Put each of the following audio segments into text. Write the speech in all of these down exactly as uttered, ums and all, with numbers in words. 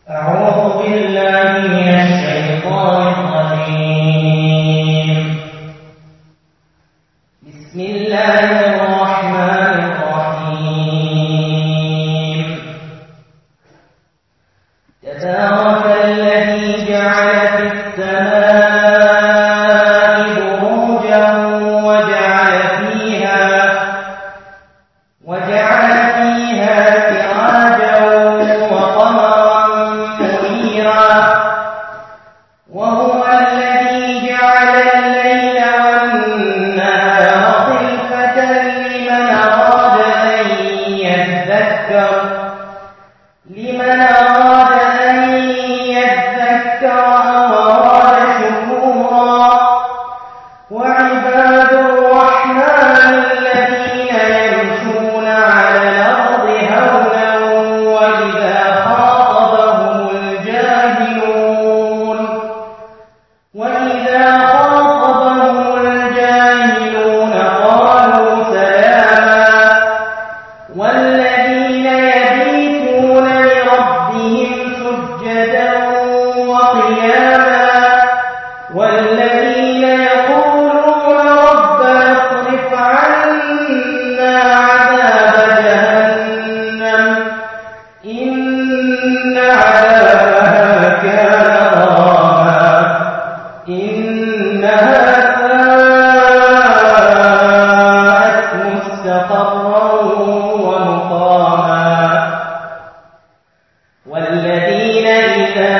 أعوذ بالله من الشيطان الرجيم. بسم الله الرحمن الرحيم. تبارك الذي جعل في السماء بروجا وجعل فيها وجعل فيها سراجا وقمرا منيرا وهو الذي جعل الليل والنهار خلفة لمن أراد أن يذكر لمن أراد أن يذكر أو أراد شكورا. وعباد الرحمن الذين يمشون على الأرض هونا وإذا خاطبهم الجاهلون وإذا خاطبهم الجاهلون قالوا سلاما. والذين يبيتون لربهم سجدا وقياما والذين يقولون ربنا اصرف عنا عذاب جهنم إن عذابها كان غراما إنها ساءت مستقرا ومقاما. والذين إذا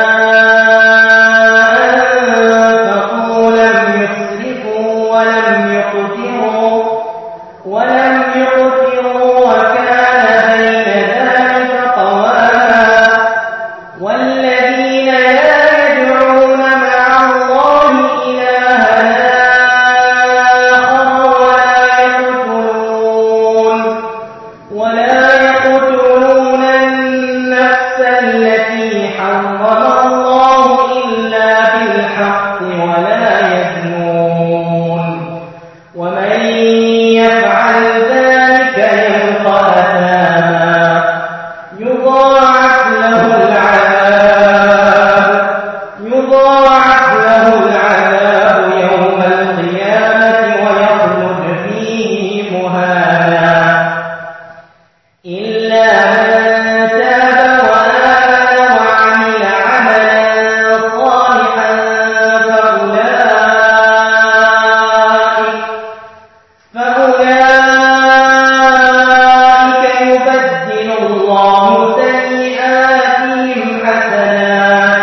أنفقوا لم يسرفوا ولم يقتروا ولم يقتروا وكان بين ذلك قواما. والذين لا يدعون مع الله إلها آخر ولا يقتلون النفس التي حرم الله إلا بالحق ولا يزنون. ومن يفعل ذلك يلقى أثاما يضاعف له العذاب يضاعف له العذاب يوم القيامة ويخلد فيه مهانا إلا من تاب وآمن وعمل عملا صالحا فأولئك فأولئك يبدل الله سيئاتهم حسنات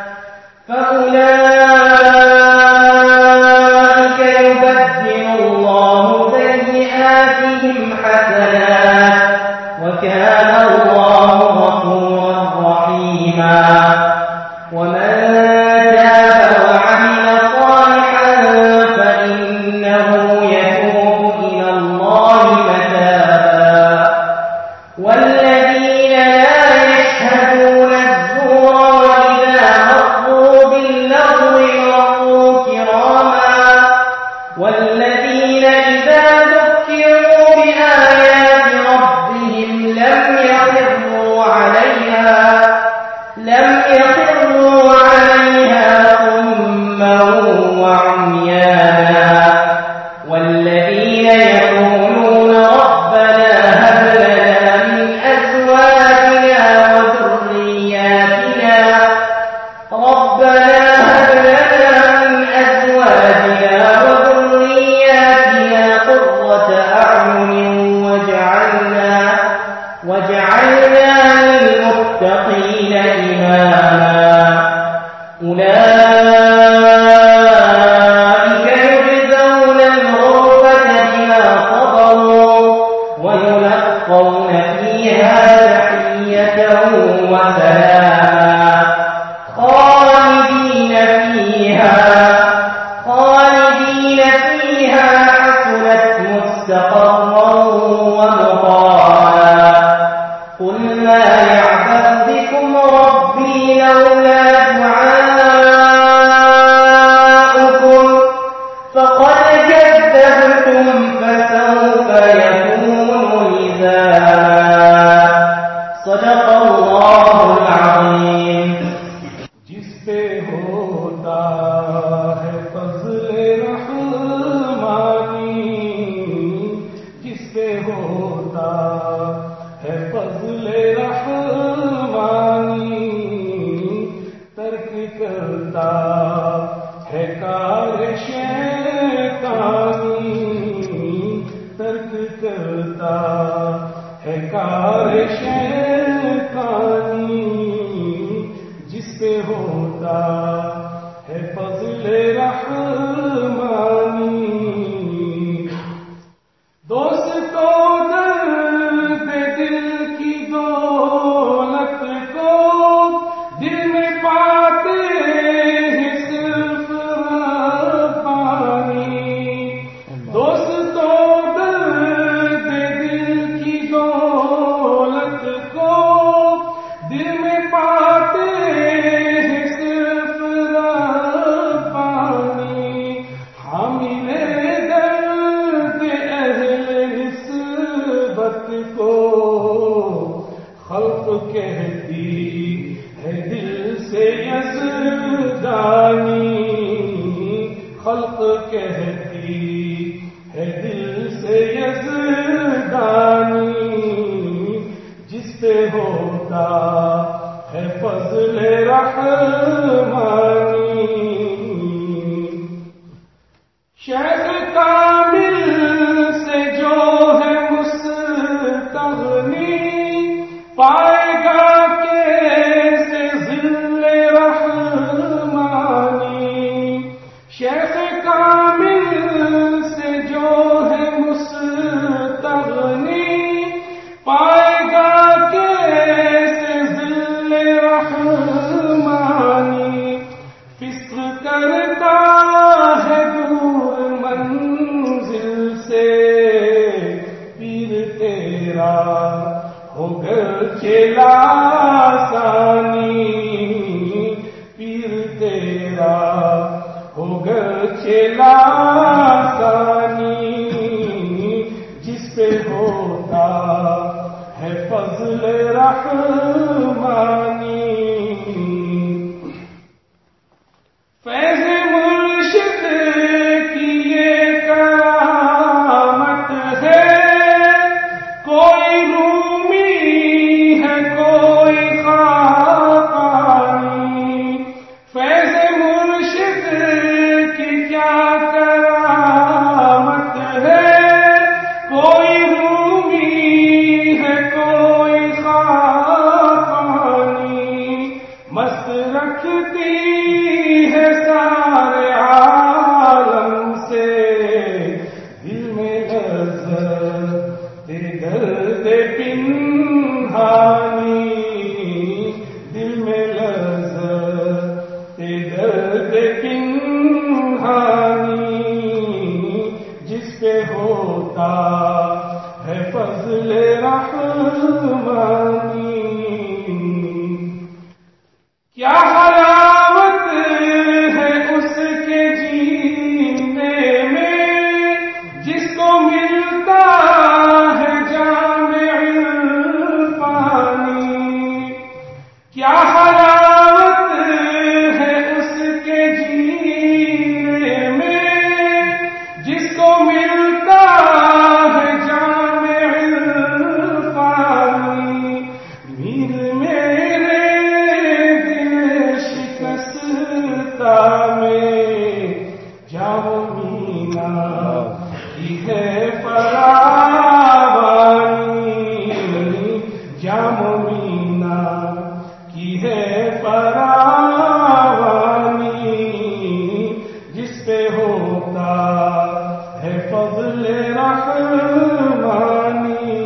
فأولئك يبدل الله سيئاتهم حسنات وكان الله غفورا رحيما. ومن تاب وعمل صالحا فإنه يتوب إلى الله متابا. والذين لا يشهدون الزور وإذا مروا باللغو مروا كراما. والذين إذا ذكروا بآيات ربهم لم يخروا عليها لم يخروا عليها صما وعميانا. والذين يقولون ربنا هب لنا من أزواجنا وذرياتنا ربنا هب لنا من أزواجنا وذرياتنا قرة أعين واجعلنا واجعلنا للمتقين إماما. أولئك يجزون الغرفة بما صبروا ويلقون فيها تحية وسلاما خالدين فيها خالدين فيها حسنت مستقرا ومقاما. قل ما يعبأ بكم ربي لولا دعاؤكم فقد كذبتم فسوف يكون لزاما. صدق الله العظيم. کہتی ہے دل سے یزدانی، خلق کہتی ہے دل سے یزدانی، جس پہ ہوتا ہے فضل رحمانی۔ شیخ کامل سے جو ہے مستغنی، پائے گا کیسے ذل رحمانی۔ شیخ کامل سے جو ہے مستغنی، پائے گا کیسے ذل رحمانی۔ فسق کرتا ہے دور منزل سے، پیر تیرا ہوگا چلا آسانی، پیر تیرا ہوگا چلا آسانی، جس پہ ہوتا ہے فضل رحمانی۔ فیض مرشد کی یہ کرامت ہے، کوئی رومی ہے کوئی خاقانی۔ فیض مرشد کی کیا کرامت ہے، کوئی رومی ہے کوئی خاقانی۔ مست رکھتی ہے سارے عالم سے، دل میں لذت درد پنہانی، دل میں لذت درد پنہانی، جس پہ ہوتا ہے فضل رحمانی۔ کیا حلاوت ہے اس کے جینے میں، جس کو ملتا ہے جام عرفانی۔ کیا حلاوت ہے اس کے جینے میں، جس کو ملتا ہے جام عرفانی۔ میر میرے میں جاؤ مینا کی ہے فراوانی، جاؤ مینا کی ہے فراوانی، جس پہ ہوتا ہے فضل رحمانی۔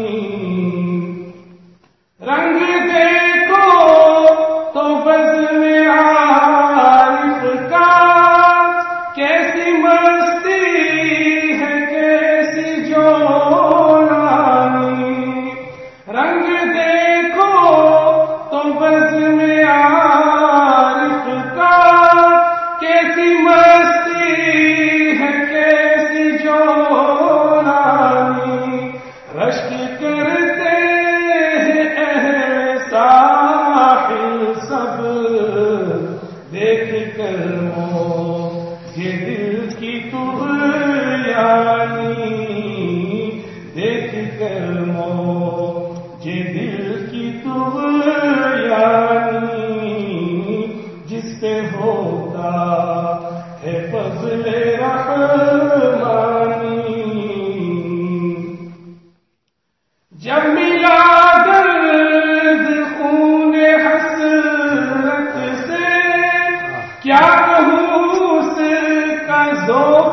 رنگ دیکھو تو بزم عارف کا، کیسی مستی ہے کیسی جولانی۔ رنگ دیکھو تو بزم عارف کا، کیسی مستی ہے کیسی جولانی۔ رشک کرتے ہیں اہل ساحل سب، دیکھ کر یہ دل کی طغیانی، دیکھ کر یہ دل کی طغیانی، جس پہ ہوتا ہے فضل رحمانی۔ جب ملا درد خون حسرت سے، کیا کہوں اس کا ذوق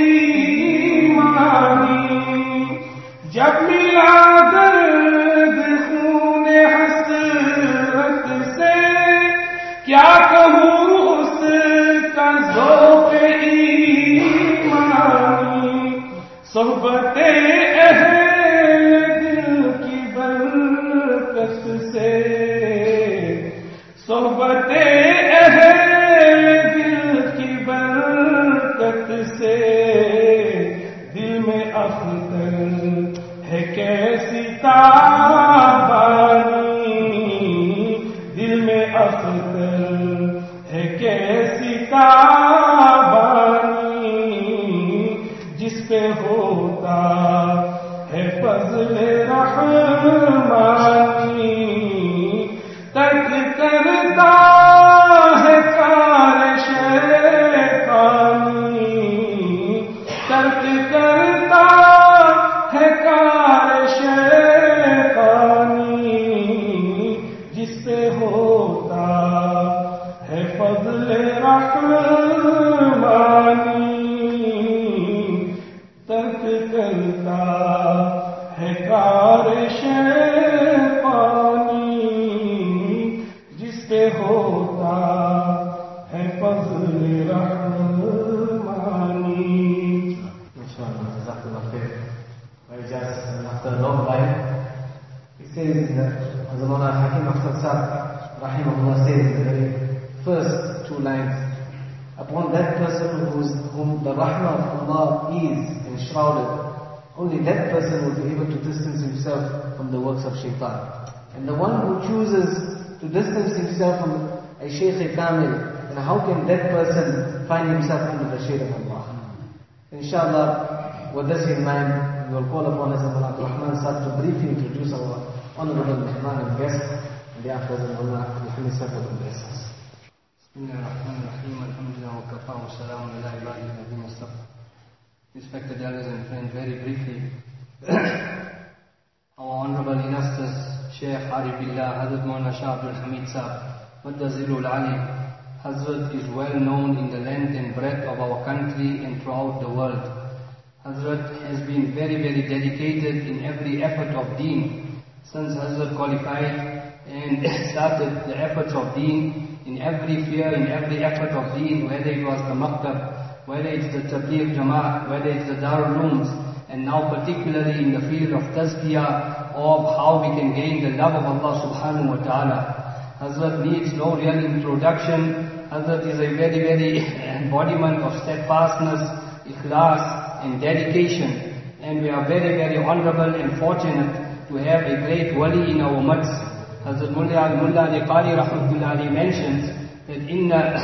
ایمانی۔ جب ملا درد خون حسرت سے، کیا کہوں اس کا ذوق ایمانی۔ صحبت اہل دل کی برکت سے، صحبت اہل دل کی برکت سے، دل میں اختر ہے کیسی تابانی، अख्तर है कैसी ताबानी जिस पे होता है फज़्ल रहमानी, तर्क करता है कार शैतानी, तर्क करता है कार शैतानी जिस पे होता है फज़्ल रहमानी, तर्क करता है कार शैतानी जिस पे होता है फज़्ल Rahmani. Inshallah, Jazakallah khair. I just, after a long while, he says that Hazrat Hakim Ahmad Sahib, Rahimahullah, says in the very first two lines, upon that person whose, whom the rahmah of Allah is enshrouded, only that person will be able to distance himself from the works of shaitan. And the one who chooses to distance himself from a Shaykh Kamil, and how can that person find himself under the shade of Allah? Inshallah, with this in mind, we will call upon Hazrat Abdul Rahman Sahib to briefly introduce our honorable Mehman and guest, and thereafter Hazrat Muhammad Hamid Sahib will bless us. Bismillahirrahmanirrahim. Alhamdulillah wa kafa wa salamun ala ibadihi alladhina istafa. Respected elders and friends, very briefly, our honorable illustrious Shaykh Arif Billah, Hazrat Maulana Shah Abdul Hamid Sahib, Maddazilul Ali, Hazrat is well known in the length and breadth of our country and throughout the world. Hazrat has been very, very dedicated in every effort of deen. Since Hazrat qualified and started the efforts of deen, in every sphere, in every effort of deen, whether it was the maktab, whether it's the Tabligh Jamaat, whether it's the Darul Ulooms, and now particularly in the field of tazkiyah, of how we can gain the love of Allah subhanahu wa ta'ala. Hazrat needs no real introduction. Hazrat is a very, very embodiment of steadfastness, ikhlas, and dedication. And we are very, very honorable and fortunate to have a great wali in our midst. Hazrat Mullah Ali Qari Rahmatullah Ali mentions that inna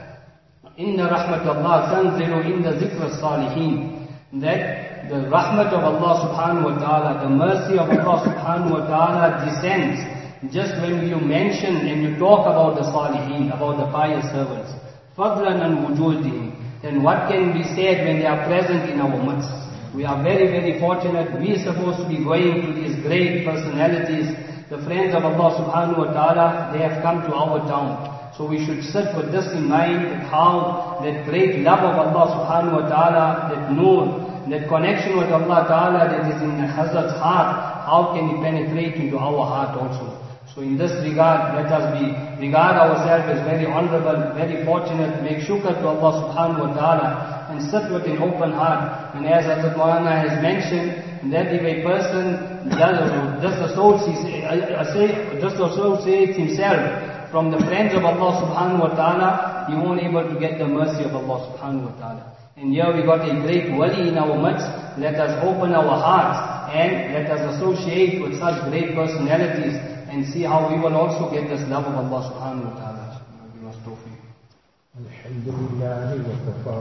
inna rahmatullah tanzilu inda zikr salihin, that the rahmat of Allah subhanahu wa ta'ala, the mercy of Allah subhanahu wa ta'ala descends just when you mention and you talk about the salihin, about the pious servants. Fadlan and wujudihim. Then what can be said when they are present in our midst? We are very, very fortunate. We are supposed to be going to these great personalities, the friends of Allah subhanahu wa ta'ala. They have come to our town. So we should sit with this in mind, that how that great love of Allah subhanahu wa ta'ala, that nur, that connection with Allah ta'ala that is in Hazrat's heart, how can it penetrate into our heart also? So in this regard, let us be, regard ourselves as very honorable, very fortunate, make shukr to Allah subhanahu wa ta'ala, and sit with an open heart. And as Hazrat Maulana has mentioned, that if a person just associates, just associates himself from the friends of Allah subhanahu wa ta'ala, he won't able to get the mercy of Allah subhanahu wa ta'ala. And here we got a great wali in our midst. Let us open our hearts and let us associate with such great personalities and see how we will also get this love of Allah subhanahu wa ta'ala. Give us tawfiq. Alhamdulillah wa kafa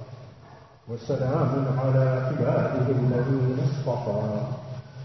wa salamun ala ibadihi alladhina istafa.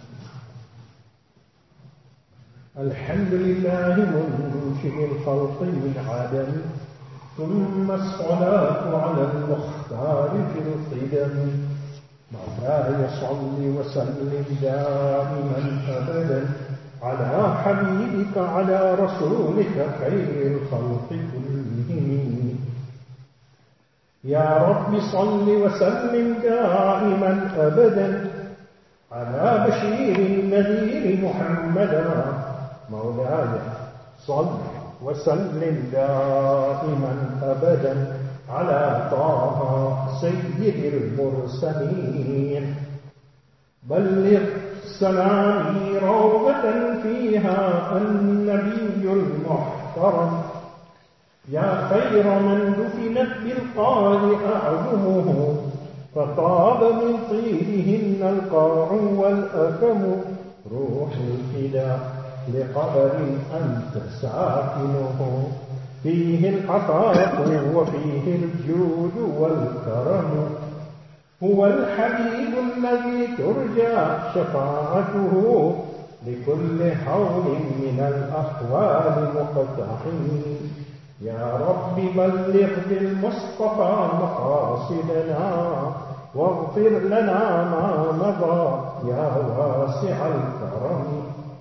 Alhamdulillah munshil khalqi min adam, thumma as-salatu ala al-mukhtar fi al-qidam. مولاي صل وسلم دائما أبدا على حبيبك على رسولك خير الخلق كلهم. يا رب صل وسلم دائما أبدا على بشير النذير محمدا. مولاي صل وسلم دائما أبدا على طه سيد المرسلين. بلغ سلامي روضة فيها النبي المحترم. يا خير من دفنت بالقاع أعظمه، فطاب من طيبهن القاع والأكم. روح الفداء لقبر أنت ساكنه. فيه العطاء وفيه الجود والكرم. هو الحبيب الذي ترجى شفاعته لكل حول من الأحوال مقتحم. يا رب بلغ بالمصطفى مقاصدنا واغفر لنا ما مضى يا واسع الكرم.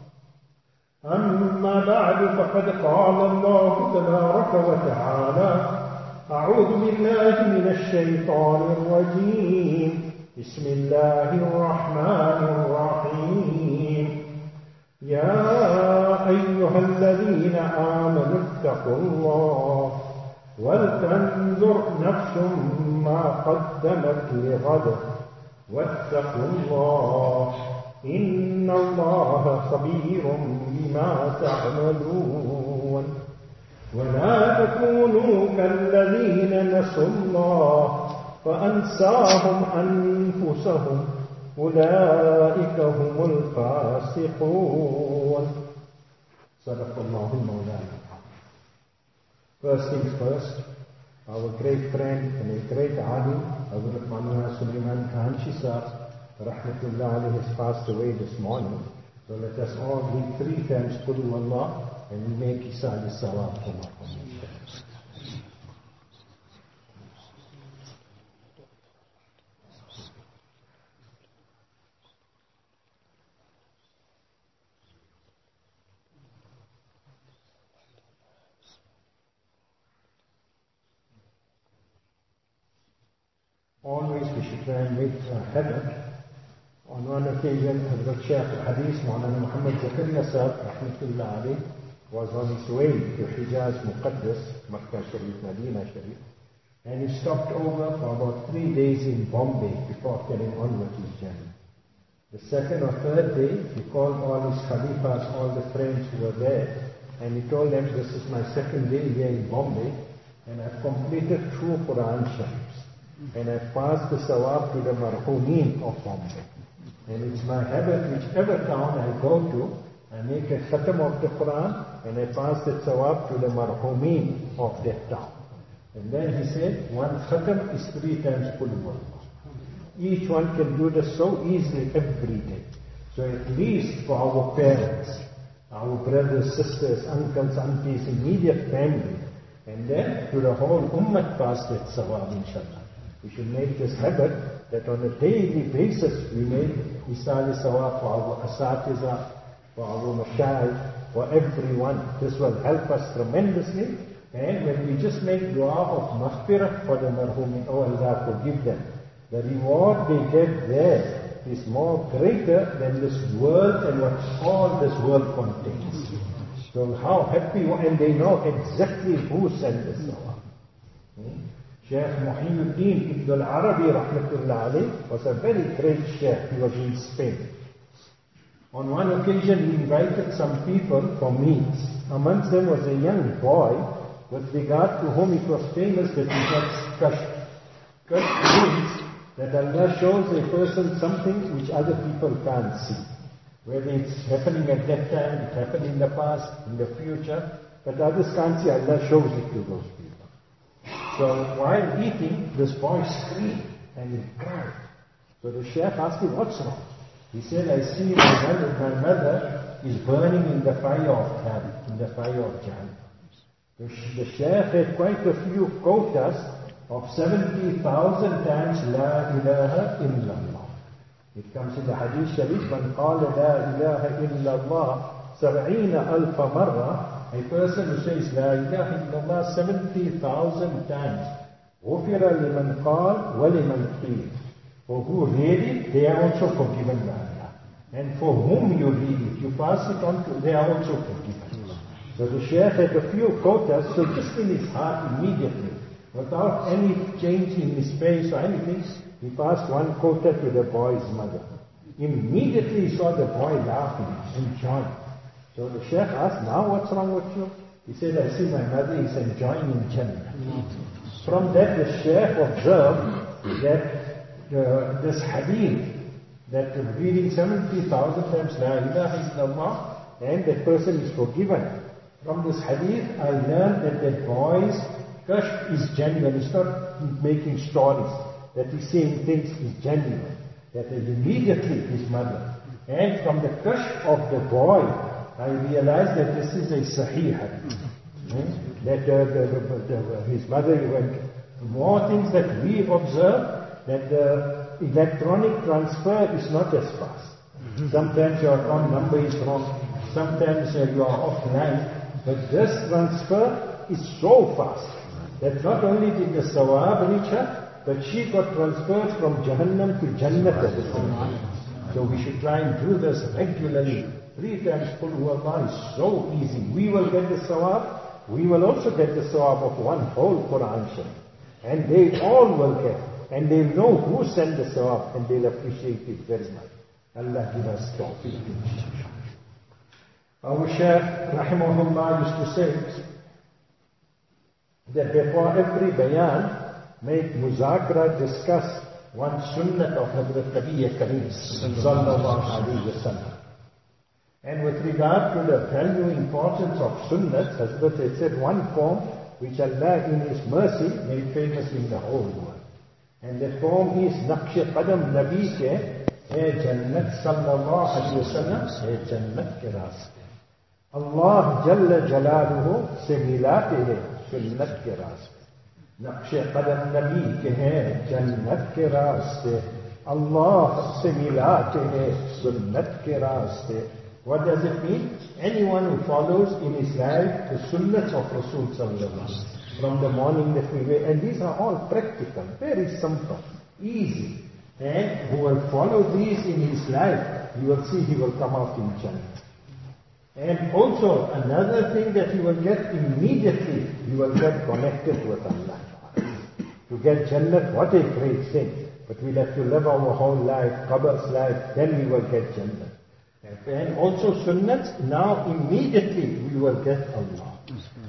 أما بعد، فقد قال الله تبارك وتعالى: أعوذ بالله من الشيطان الرجيم. بسم الله الرحمن الرحيم. يا أيها الذين آمنوا اتقوا الله ولتنظر نفس ما قدمت لغد واتقوا الله إن الله خبير بما تعملون. ولا تكونوا كالذين نسوا الله فأنساهم أنفسهم أولئك هم الفاسقون. صدق الله المولانا. First things first, our great friend and a great alim, Hazrat Maulana Sulaiman Khan Sahib, rahmatullah alayhi, has passed away this morning. So let us all read three times Qul Huwallah and we make Isal Sawab for Allah. Always we should try and make a habit. On one occasion, Hazrat Shaykh al-Hadith, Maulana Muhammad Zakaria Sahib, rahmatullah alayh, was on his way to Hijaz Muqaddas, Makkah Sharif, Medina Sharif, and he stopped over for about three days in Bombay before getting on with his journey. The second or third day, he called all his Khalifas, all the friends who were there, and he told them, this is my second day here in Bombay, and I've completed two Quran Sharifs, and I've passed the Sawab to the Marhumeen of Bombay. And it's my habit, whichever town I go to, I make a khatam of the Quran and I pass the sawab to the marhumeen of that town. And then he said, one khatam is three times Qul Huwallah. Each one can do this so easily every day. So at least for our parents, our brothers, sisters, uncles, aunties, immediate family, and then to the whole ummah pass that sawab, inshallah. We should make this habit that on a daily basis we make Isali Sawab for our Asatiza, for our Mashayikh, for everyone. This will help us tremendously. And when we just make dua of maghfirah for the marhumin, oh Allah, forgive them, the reward they get there is more greater than this world and what all this world contains. So how happy, and they know exactly who sent the Sawab. Hmm? Shaykh Muhyiddin Ibn al-Arabi rahmatullah alayh was a very great Shaykh. He was in Spain. On one occasion he invited some people for meals. Amongst them was a young boy with regard to whom it was famous that he had kashf. Kashf means that Allah shows a person something which other people can't see. Whether it's happening at that time, it happened in the past, in the future, but others can't see. Allah shows it to those people. So while eating, this boy screamed and he cried. So the Shaykh asked him, what's wrong? He said, I see my mother, my mother is burning in the fire of hell, in the fire of Jahannam. The, the Shaykh had quite a few quotas of seventy thousand times La ilaha illallah. It comes in the Hadith Sharif, Man qala La ilaha illallah sab'ina alfa marra. A person who says La ilaha illallah seventy thousand times, غُفِرَ لِمَنْ قَالَ وَلِمَنْ قِيلَ. For who read it, they are also forgiven by Allah. And for whom you read it, you pass it on to, they are also forgiven. So the Shaykh had a few quotas, so just in his heart immediately, without any change in his face or anything, he passed one quota to the boy's mother. Immediately he saw the boy laughing, enjoying. So the Shaykh asked, now what's wrong with you? He said, I see my mother is enjoying in Jannah. From that the Shaykh observed that uh, this hadith, that reading seventy thousand times La ilaha illallah, and that person is forgiven. From this hadith, I learned that that boy's kashf is genuine. He's not making stories. That he's saying things is genuine. That is immediately his mother. And from the kashf of the boy, I realized that this is a sahih hadith. Hmm? That uh, the, the, the, his mother went. More things that we observe, that the electronic transfer is not as fast. Mm-hmm. Sometimes your account number is wrong. Sometimes uh, you are offline. But this transfer is so fast that not only did the sawab reach her, but she got transferred from Jahannam to Jannat at the same time. So we should try and do this regularly. Three times Qul Huwallah is so easy. We will get the sawab. We will also get the sawab of one whole Quran Sharif. And they all will get. And they'll know who sent the sawab and they'll appreciate it very much. Allah give us tawfiq. Our Shaykh, rahimahullah, used to say that before every bayan, make muzakra, discuss one sunnat of Hazrat Nabi Kareem sallallahu alayhi wa sallam. And with regard to the value importance of sunnat, Hazrat had said one form which Allah in His mercy made famous in the whole world. And that form is Naqsh Qadam Nabi ke hai Jannat sallallahu alayhi wa sallam hai Jannat ke raaste. Allah Jalla Jalaluhu se milate hai sunnat ke raaste. Naqsh Qadam Nabi ke hai Jannat ke raaste. Allah se milate hai sunnat ke raaste. What does it mean? Anyone who follows in his life the sunnahs of Rasul sallallahu alaihi wasallam from the morning that we wake, and these are all practical, very simple, easy. And who will follow these in his life, you will see he will come out in Jannah. And also another thing that you will get immediately, you will get connected with Allah. To get Jannah, what a great thing. But we'll have to live our whole life, Qabr's life, then we will get Jannah. And also Sunnat, now immediately we will get Allah.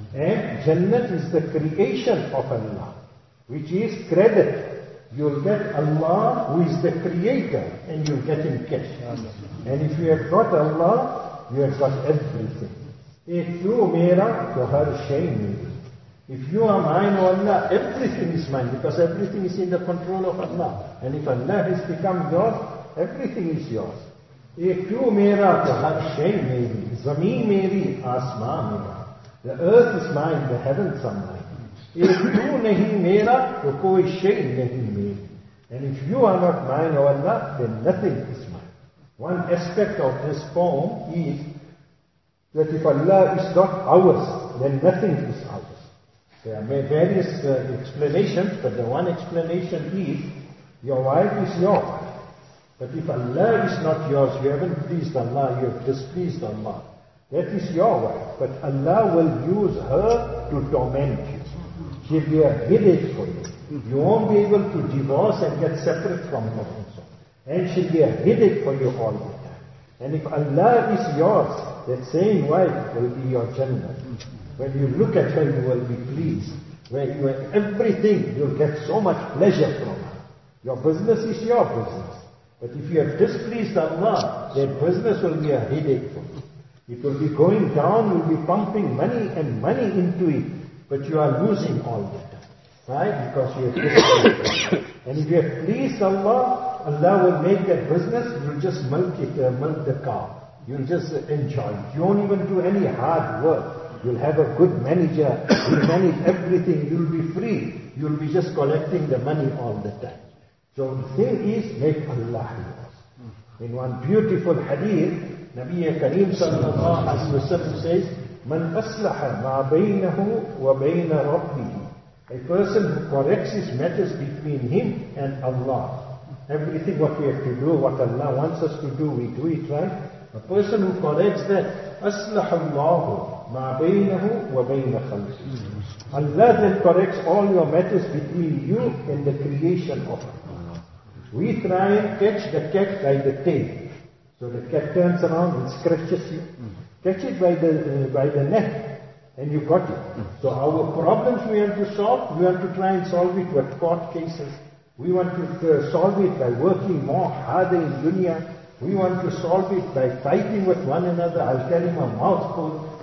And Jannat is the creation of Allah, which is credit. You'll get Allah who is the creator, and you'll get Him cash. And if you have got Allah, you have got everything. If you mera, to her shame. If you are mine, O Allah, everything is mine, because everything is in the control of Allah. And if Allah has become yours, everything is yours. Ek tu mera to har shay meri, zameen meri, asmaan mera. The earth is mine, the heavens are mine. Ek tu nahi mera, to koi shay nahi meri. And if you are not mine, O Allah, then nothing is mine. One aspect of this poem is that if Allah is not ours, then nothing is ours. There are various uh, explanations, but the one explanation is, your wife is your wife. But if Allah is not yours, you haven't pleased Allah, you have displeased Allah. That is your wife. But Allah will use her to torment you. She'll be a headache for you. You won't be able to divorce and get separate from her also. And she'll be a headache for you all the time. And if Allah is yours, that same wife will be your Jannah. When you look at her, you will be pleased. When you have everything, you'll get so much pleasure from her. Your business is your business. But if you have displeased Allah, then business will be a headache for you. It will be going down, you'll be pumping money and money into it, but you are losing all the time. Right? Because you have displeased. And if you have pleased Allah, Allah will make that business, you'll just milk it, uh, milk the cow. You'll just uh, enjoy it. You won't even do any hard work. You'll have a good manager, you'll manage everything, you'll be free. You'll be just collecting the money all the time. So the thing is, make Allah yours. In one beautiful hadith, Nabi Kareem sallallahu alayhi wa sallam says, Man aslaha ma baynahu wa bayna rabbihi. A person who corrects his matters between him and Allah. Everything what we have to do, what Allah wants us to do, we do it, right? A person who corrects that, aslaha Allahu ma baynahu wa bayna khalqihi. Allah then corrects all your matters between you and the creation of Allah. We try and catch the cat by the tail. So the cat turns around and scratches you. Catch it by the, uh, by the neck, and you got it. So our problems we want to solve, we want to try and solve it with court cases. We want to uh, solve it by working more harder in dunya. We want to solve it by fighting with one another. I'll tell him a mouthful.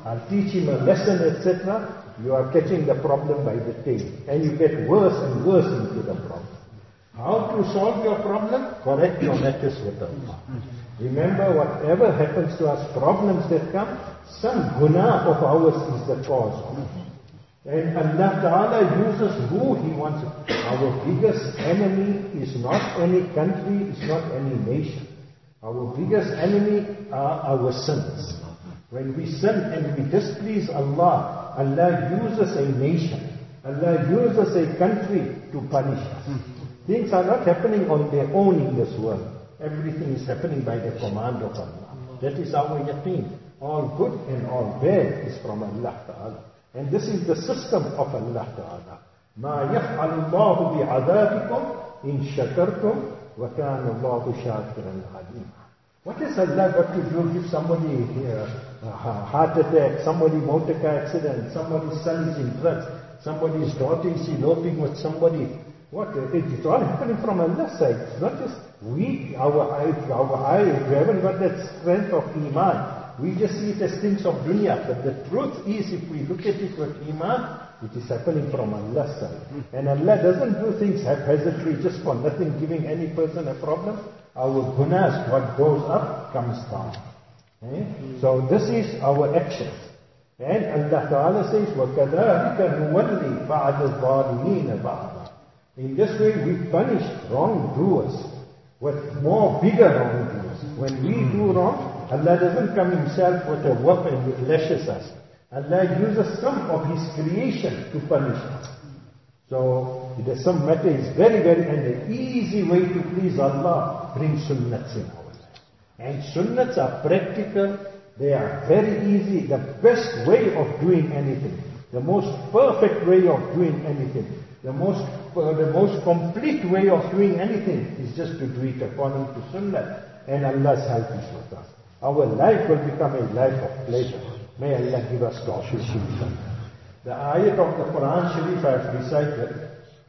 I'll teach him a lesson, et cetera, you are catching the problem by the tail. And you get worse and worse into the problem. How to solve your problem? Correct your matters with Allah. Remember, whatever happens to us, problems that come, some guna of ours is the cause of it. And Allah Ta'ala uses who He wants. Our biggest enemy is not any country, is not any nation. Our biggest enemy are our sins. When we sin and we displease Allah, Allah uses a nation, Allah uses a country to punish us. Things are not happening on their own in this world. Everything is happening by the command of Allah. That is our yaqeen. All good and all bad is from Allah Ta'ala. And this is the system of Allah Ta'ala. مَا يَفْعَلُ اللَّهُ بِعَذَابِكُمْ إِن شَكَرْتُمْ وَكَانَ اللَّهُ شَاكِرًا عَلِيمًا. What has Allah got to do if somebody uh, a heart attack, somebody motor car accident, somebody's son is in drugs, somebody's daughter is eloping with somebody? What? It's all happening from Allah's side. It's not just we, our eyes, our eyes, we haven't got that strength of Iman. We just see it as things of dunya. But the truth is, if we look at it with Iman, it is happening from Allah's side. And Allah doesn't do things haphazardly just for nothing, giving any person a problem. Our gunas, what goes up, comes down. Eh? So this is our actions. And Allah Ta'ala says, وَكَذَلِكَ نُوَلِّي بَعْدَ الظَّالِمِينَ بَعْضًا. In this way, we punish wrongdoers with more bigger wrongdoers. When we do wrong, Allah doesn't come Himself with a whip and lashes us. Allah uses some of His creation to punish us. So, it is some matter is very, very, and the easy way to please Allah, bring sunnats in our life. And sunnats are practical, they are very easy, the best way of doing anything, the most perfect way of doing anything, the most, uh, the most complete way of doing anything is just to do it according to sunnah, and Allah's help is with us. Our life will become a life of pleasure. May Allah give us tawfiq. The ayat of the Quran Sharif I have recited,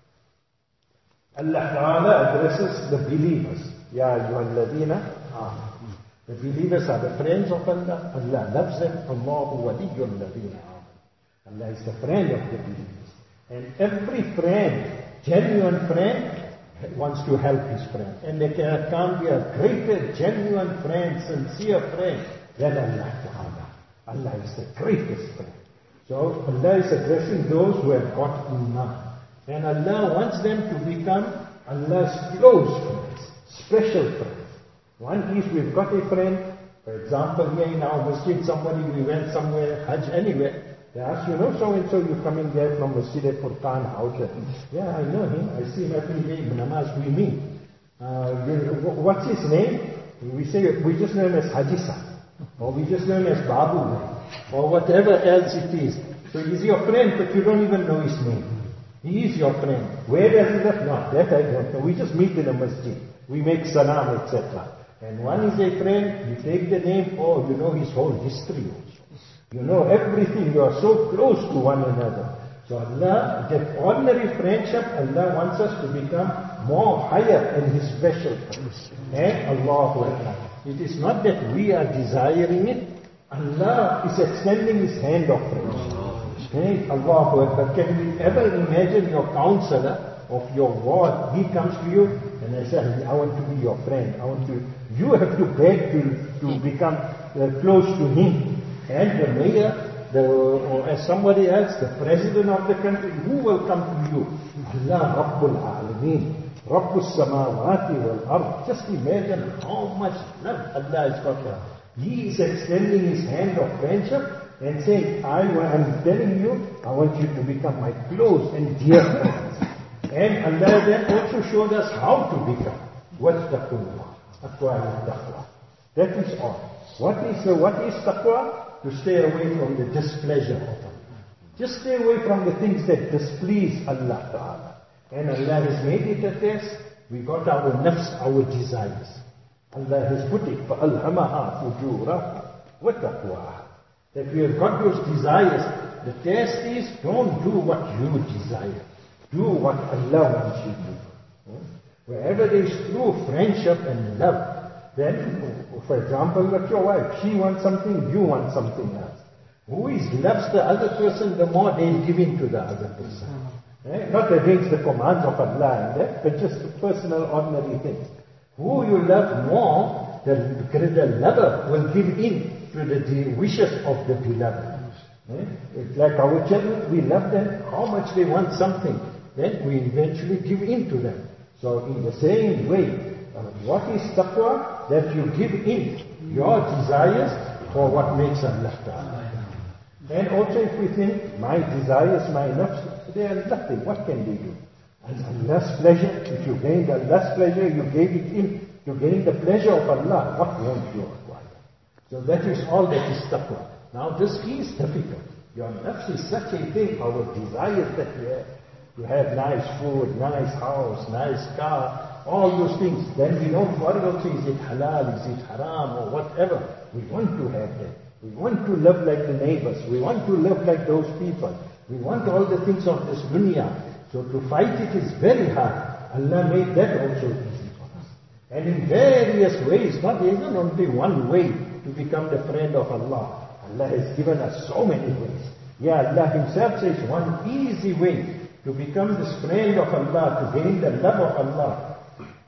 Allah Ta'ala addresses the believers. Ya ayyuhalladhina amanu. The believers are the friends of Allah. Allah loves them. Allahu waliyyul ladhina amanu. Allah is the friend of the believers. And every friend, genuine friend, wants to help his friend. And there can't be a greater, genuine friend, sincere friend than Allah Ta'ala. Allah is the greatest friend. So Allah is addressing those who have got Iman. And Allah wants them to become Allah's close friends, special friends. One is we've got a friend, for example, here in our masjid, somebody, we went somewhere, Hajj anywhere, they ask, you know so-and-so, you're coming there from Masjid Furqan, Hausa. Yeah, I know him, I see him every day, namaz we meet. Uh, what's his name? We say, we just know him as Haji Sahib, or we just know him as Babu, or whatever else it is. So he's your friend, but you don't even know his name. He is your friend. Where does he live? No, that I don't know. We just meet in a masjid. We make salam, et cetera. And one is a friend, you take the name, oh, you know his whole history also. You know everything. You are so close to one another. So Allah, that ordinary friendship, Allah wants us to become more higher in His special friends. And Allahu Akbar. It is not that we are desiring it. Allah is extending His hand of friendship. Hey, Allahu Akbar. Can we ever imagine your counselor of your ward? He comes to you and I say, I want to be your friend. I want to. You have to beg to, to become uh, close to him. And the mayor, the, or as somebody else, the president of the country, who will come to you? Allah Rabbul Alameen. Rabbul Samawati wal Ard. Just imagine how much love Allah has got there. He is extending His hand of friendship and saying, I am telling you, I want you to become my close and dear friends. And Allah then also showed us how to become. وَاتَّقُوا Aqwa taqwa. That is all. What is, uh, what is taqwa? To stay away from the displeasure of Allah. Just stay away from the things that displease Allah Ta'ala. And Allah has made it a test. We got our nafs, our desires. Allah has put it, فَأَلْهَمَهَا فُجُورَهَا وَتَقْوَاهَا. That we have got those desires. The test is, don't do what you desire. Do what Allah wants you to do. Wherever there is true friendship and love, then, for example, with your wife, she wants something, you want something else. Who is loves the other person, the more they give in to the other person. Eh? Not against the commands of Allah and that, but just personal, ordinary things. Who you love more, the greater lover will give in to the de- wishes of the beloved. Eh? It's like our children, we love them, how much they want something, then we eventually give in to them. So in the same way, uh, what is taqwa? That you give in your desires for what makes Allah ta'ala. And also if we think, my desires, my nafs, they are nothing, what can they do? And Allah's pleasure, if you gained Allah's pleasure, you gave it in to gain the pleasure of Allah, what won't you acquire? So that is all that is taqwa. Now this is difficult. Your nafs is such a thing, our desires that we have. To have nice food, nice house, nice car, all those things. Then we don't worry also, is it halal, is it haram, or whatever. We want to have that. We want to live like the neighbors. We want to live like those people. We want all the things of this dunya. So to fight it is very hard. Allah made that also easy for us. And in various ways, not even only one way to become the friend of Allah. Allah has given us so many ways. Yeah, Allah Himself says one easy way to become this friend of Allah, to gain the love of Allah,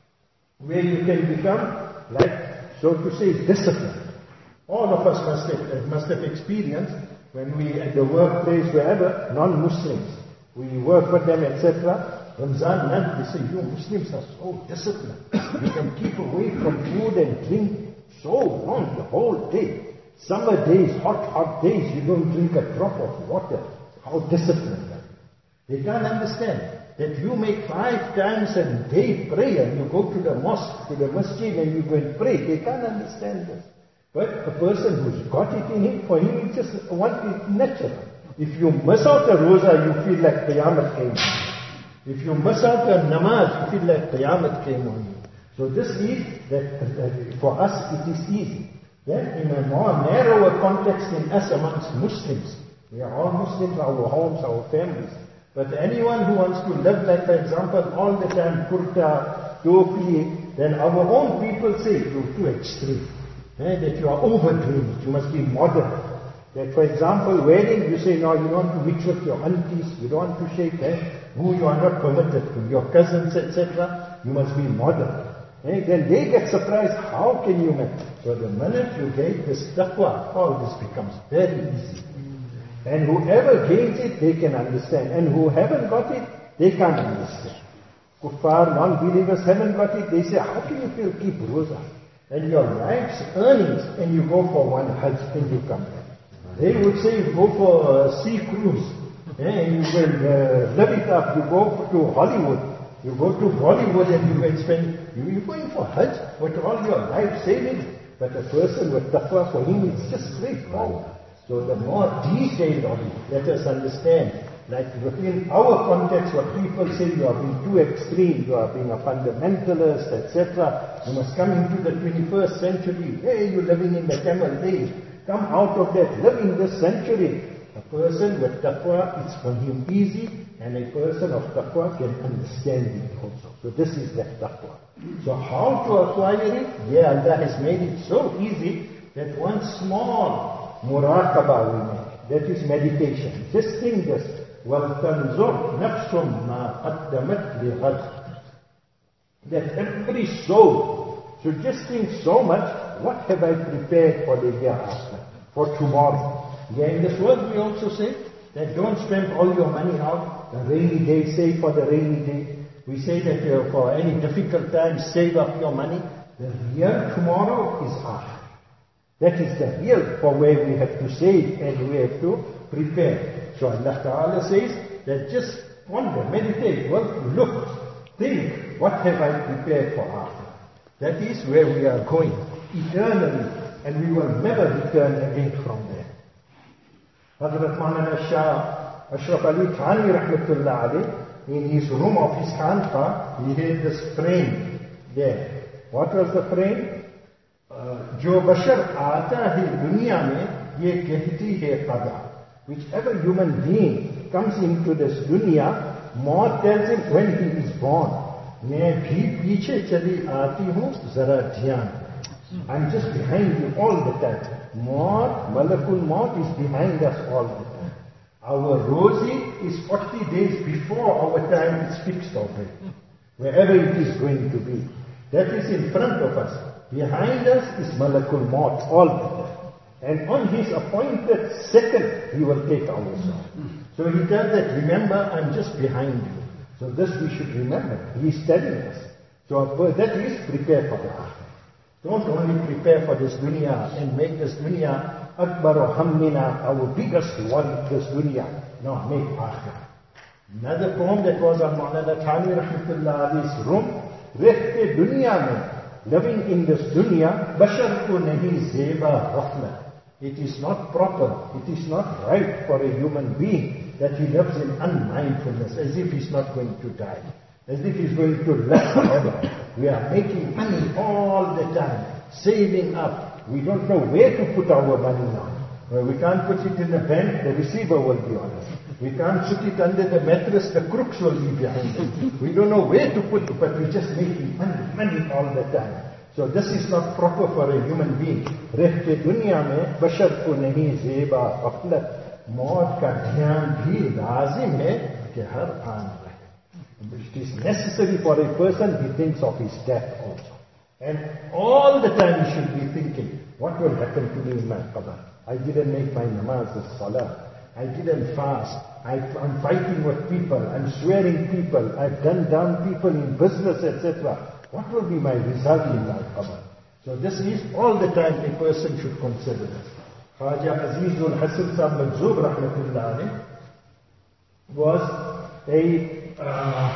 where you can become, like, so to say, disciplined. All of us must have, must have experienced when we, at the workplace, wherever, non-Muslims, we work with them, et cetera. Ramzan month, they say, you Muslims are so disciplined. You can keep away from food and drink so long, the whole day. Summer days, hot, hot days, you don't drink a drop of water. How disciplined. They can't understand that you make five times a day prayer. You go to the mosque, to the masjid, and you go and pray. They can't understand this. But a person who's got it in him, for him it's just one it's natural. If you miss out a roza, you feel like Qiyamah came on you. If you miss out a namaz, you feel like Qiyamah came on you. So this is that uh, for us it is easy. Then in a more narrower context in us amongst Muslims, we are all Muslims, our homes, our families. But anyone who wants to live like, for example, all the time kurta, topi, then our own people say you're too extreme. Eh, that you are overdoing it. You must be moderate. That, for example, wedding, you say, no, you don't want to mix with your aunties, you don't want to shake hands, who you are not permitted to, your cousins, et cetera. You must be moderate. Eh, then they get surprised, how can you make? So the minute you get this taqwa, all this becomes very easy. And whoever gains it, they can understand. And who haven't got it, they can't understand. Kuffar, non-believers haven't got it, they say, how can you feel keep roza? And your life's earnings, and you go for one hajj, and you come back. They would say, you go for a sea cruise, and you will uh, live it up. You go to Hollywood, you go to Bollywood, and you will spend, you, you're going for hajj, with all your life savings. But a person with taqwa, for him, it's just straightforward. So the more detailed of it, let us understand. Like within our context, what people say, you are being too extreme, you are being a fundamentalist, et cetera. You must come into the twenty-first century. Hey, you're living in the camel days. Come out of that, live in this century. A person with taqwa, it's for him easy, and a person of taqwa can understand it also. So this is that taqwa. So how to acquire it? Yeah, Allah has made it so easy that one small muraqabah we make. That is meditation. Just think this. وَلْتَنْظُرْ نَفْسٌ مَا قَدَّمَتْ لِغَدْ. That every soul should just think so much, what have I prepared for the year after, for tomorrow. Yeah, in this world we also say that don't spend all your money out. The rainy day, save for the rainy day. We say that uh, for any difficult times, save up your money. The real tomorrow is after. That is the real for where we have to save and we have to prepare. So Allah Ta'ala says that just wonder, meditate, well, look, think, what have I prepared for after? That is where we are going, eternally, and we will never return again from there. Hazrat Maulana Shah Ashraf Ali Thani Rahmatullah alayh, in his room of his Khanqa, he had this frame there. What was the frame? जो बशर आता है दुनिया में ये कहती है कदा. Whichever human being comes into this dunya, more tells him when he is born, मैं भी पीछे चली आती हूँ जरा ध्यान. I'm just behind you all the time. Maut, Malakul Maut is behind us all the time. Our rosy is forty days before our time is fixed already. Wherever it is going to be. That is in front of us. Behind us is Malakul Maut all the time. And on his appointed second, he will take our soul. So he tells that, remember, I'm just behind you. So this we should remember. He is telling us. So that is prepare for the akhirah. Don't only prepare for this dunya and make this dunya akbar hammina, our biggest worry, this dunya. No, make akhirah. Another poem that was on Maulana Thanwi Rahmatullah Ali's room, Rehte dunya mein, living in this dunya, bashar ko nahi zeba ghafla. It is not proper, it is not right for a human being that he lives in unmindfulness, as if he's not going to die, as if he's going to live forever. We are making money all the time, saving up. We don't know where to put our money now. Well, we can't put it in the bank, the receiver will be on it. We can't put it under the mattress, the crooks will be behind it. We don't know where to put it, but we're just making money, money all the time. So this is not proper for a human being. Rehte dunya mein bashar ko nahi zeba ghaflat. Maut ka dhyan bhi lazim hai ki har aan rahe. It is necessary for a person, he thinks of his death also. And all the time he should be thinking, what will happen to me in my qabr? I didn't make my namaz as salah. I didn't fast. I, I'm fighting with people. I'm swearing people. I've done down people in business, et cetera. What will be my result in my qabr? So this is all the time a person should consider this. Khaja Azizul Hasan Sahib Manzoor Rahmatullah alayh was a, uh,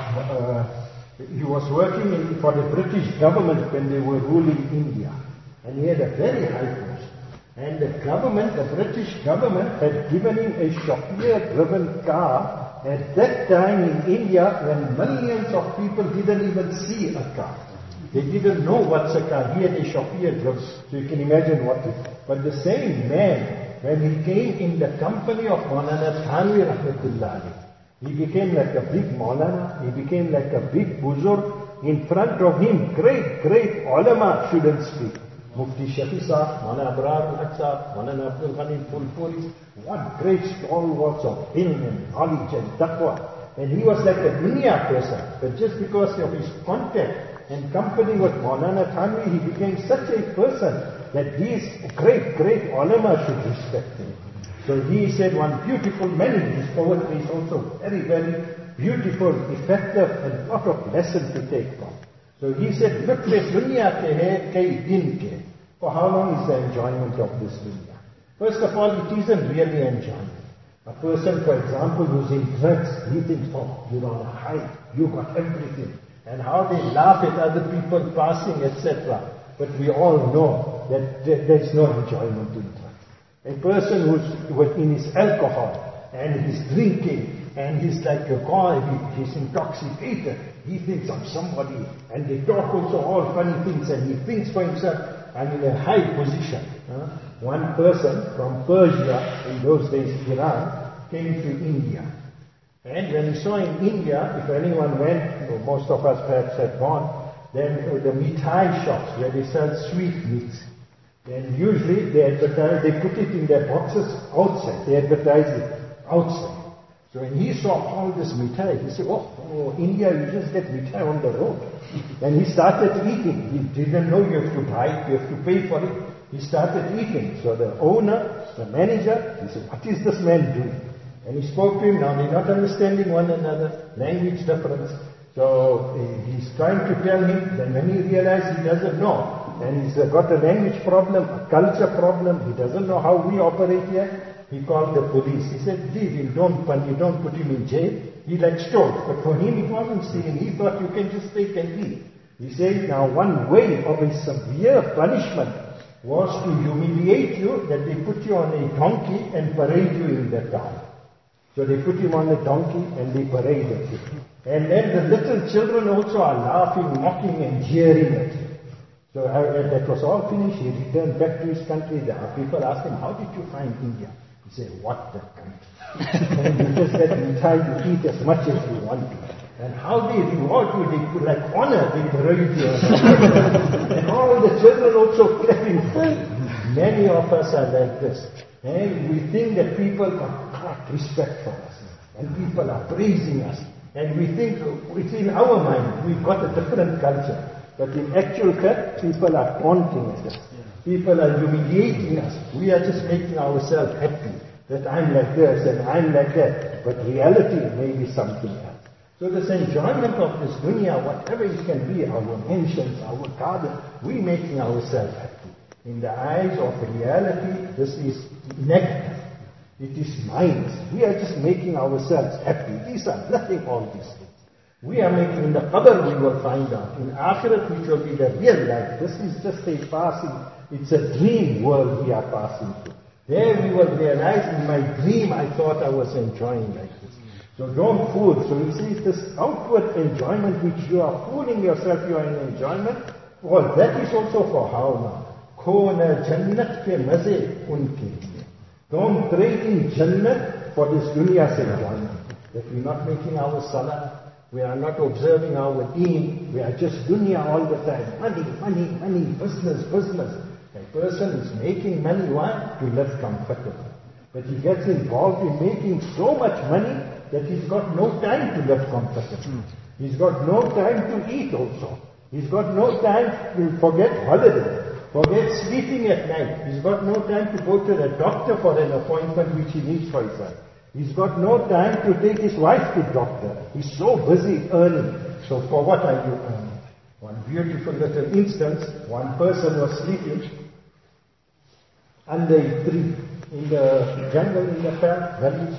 uh, he was working in, for the British government when they were ruling India. And he had a very high post. And the government, the British government had given him a chauffeur-driven car at that time in India when millions of people didn't even see a car. They didn't know what's a car. He had a chauffeur-driven, so you can imagine what it is. But the same man, when he came in the company of Maulana Thanwi Rahmatullah, he became like a big Maulana, he became like a big buzurg. In front of him, great, great ulama shouldn't speak. Mufti Shafi Sahib, Maulana Abrar al-Haq Sahib, Maulana Abdul Ghani Fulpuri, what great stalwarts of ilm and knowledge and taqwa. And he was like a dunya person, but just because of his contact and company with Maulana Thanwi, he became such a person that these great, great ulama should respect him. So he said one beautiful melody, his poetry is also very, very beautiful, effective, and lot of lesson to take from. So he said, look, this dunya ke hai, kay din ke. For how long is the enjoyment of this dunya? First of all, it isn't really enjoyment. A person, for example, who's in drugs, he thinks, oh, you're on a high, you got everything. And how they laugh at other people passing, et cetera. But we all know that there's no enjoyment in drugs. A person who's in his alcohol, and he's drinking, and he's like a guy, he, he's intoxicated. He thinks I'm somebody, and they talk also all funny things, and he thinks for himself, I'm in a high position. Huh? One person from Persia, in those days Iran, came to India. And when he saw in India, if anyone went, or most of us perhaps had gone, then the mithai shops where they sell sweet meats. And usually they advertise, they put it in their boxes outside, they advertise it outside. So when he saw all this mithai, he said, oh, oh, India, you just get mithai on the road. And he started eating. He didn't know you have to buy it, you have to pay for it. He started eating. So the owner, the manager, he said, what is this man doing? And he spoke to him. Now they're not understanding one another, language difference. So he's trying to tell him, then when he realized he doesn't know, and he's got a language problem, a culture problem, he doesn't know how we operate here, he called the police. He said, leave him, don't pun, you don't put him in jail. He like stole. But for him it wasn't stealing. He thought you can just take and eat. He said, now one way of a severe punishment was to humiliate you, that they put you on a donkey and parade you in the town. So they put him on a donkey and they paraded him. And then the little children also are laughing, mocking and jeering at him. So uh, that was all finished. He returned back to his country. The people asked him, how did you find India? He said, what the country? And you just let me try to eat as much as you want to. And how they reward you, they put like honor, they parade you. And all the children also clapping. Many of us are like this. And we think that people got respect for us. And people are praising us. And we think it's in our mind. We've got a different culture. But in actual fact, people are taunting us. People are humiliating us. We are just making ourselves happy. That I'm like this and I'm like that. But reality may be something else. So this enjoyment of this dunya, whatever it can be, our mansions, our garden, we making ourselves happy. In the eyes of reality, this is negative. It is minus. We are just making ourselves happy. These are nothing, all these things. We are making, in the qabr we will find out. In akhirat which will be the real life. This is just a passing, it's a dream world we are passing through. There we will realize, in my dream I thought I was enjoying like this. So don't fool. So you see, this outward enjoyment which you are fooling yourself you are in enjoyment, well, that is also for how now? Khona jannat ke maze unke liye. Don't trade in jannat for this dunya's enjoyment. That we're not making our salah, we are not observing our deen, we are just dunya all the time. Money, money, money, business, business. A person is making money, why? To live comfortably. But he gets involved in making so much money that he's got no time to live comfortably. He's got no time to eat also. He's got no time to forget holiday, forget sleeping at night. He's got no time to go to the doctor for an appointment which he needs for himself. He's got no time to take his wife to doctor. He's so busy earning. So for what are you earning? One beautiful little instance, one person was sleeping under a tree in the jungle in the village,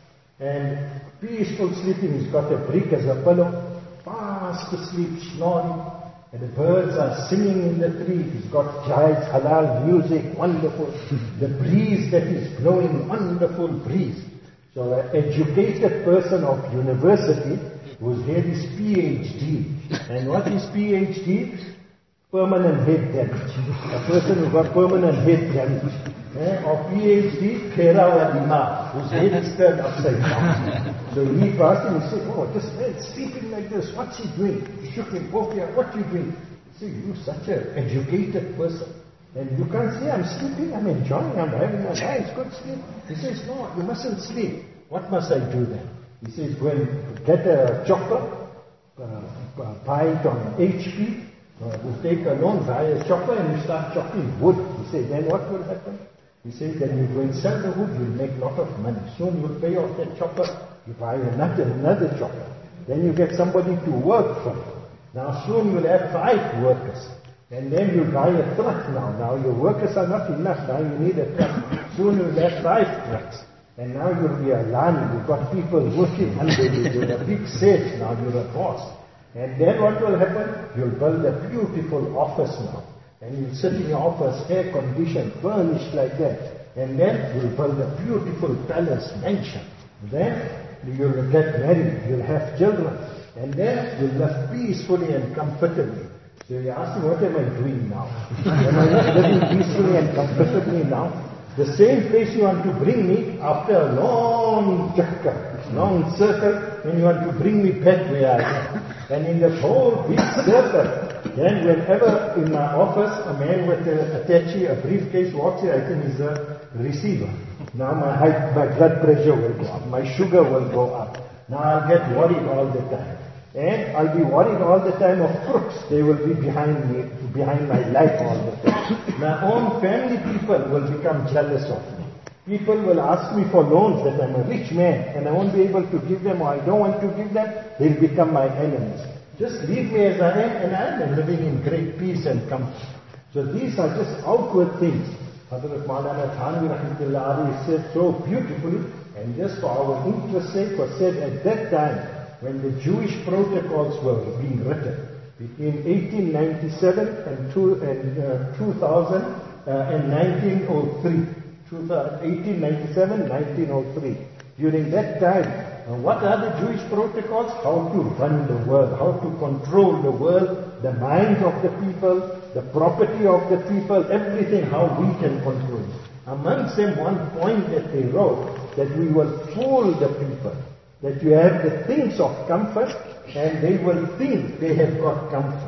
and peaceful sleeping. He's got a brick as a pillow, fast asleep, snoring, and the birds are singing in the tree. He's got jazz, halal music, wonderful. The breeze that is blowing, wonderful breeze. So an educated person of university who's had his PhD. And what is PhD? Permanent head damage. A person who got permanent head damage. Eh? Or PhD, Khera wa Imam, whose head is turned upside down. So he passed him and said, oh, this man's sleeping like this, what's he doing? He shook him, Bofia, what are you doing? He said, you're such an educated person. And you can't say, I'm sleeping, I'm enjoying, I'm having a nice good sleep. He says, no, you mustn't sleep. What must I do then? He says, go and get a chopper, uh, buy it on H P, uh, we'll take a loan, buy a chopper, and you start chopping wood. He says, then what will happen? He says, then you go and sell the wood, you'll make a lot of money. Soon you'll pay off that chopper, you buy another, another chopper. Then you get somebody to work for you. Now soon you'll have five workers. And then you buy a truck now. Now your workers are not enough. Now you need a truck. Soon you'll have five trucks. And now you'll be a land. You've got people working under you. You're a big sage now. You're a boss. And then what will happen? You'll build a beautiful office now. And you'll sit in your office, air conditioned, furnished like that. And then you'll build a beautiful palace mansion. Then you'll get married. You'll have children. And then you'll live peacefully and comfortably. So you ask me, what am I doing now? Am I not living peacefully and comfortably now? The same place you want to bring me after a long chakkar, long circle, and you want to bring me back where I am. And in the whole big circle, then whenever in my office a man with an attaché, a briefcase walks in, I think he's a receiver. Now my height, my blood pressure will go up, my sugar will go up. Now I'll get worried all the time. And I'll be worried all the time of crooks. They will be behind me, behind my life all the time. My own family people will become jealous of me. People will ask me for loans that I'm a rich man and I won't be able to give them, or I don't want to give them. They'll become my enemies. Just leave me as I am and I'm living in great peace and comfort. So these are just outward things. Hazrat Maulana Thanvi Rahmatullah Ali said so beautifully, and just for our interest's sake was said at that time, when the Jewish protocols were being written, between eighteen ninety-seven and, two, and uh, two thousand uh, and nineteen oh three. eighteen ninety-seven, nineteen oh three. During that time, uh, what are the Jewish protocols? How to run the world, how to control the world, the minds of the people, the property of the people, everything, how we can control it. Amongst them, one point that they wrote, that we will fool the people. That you have the things of comfort, and they will think they have got comfort.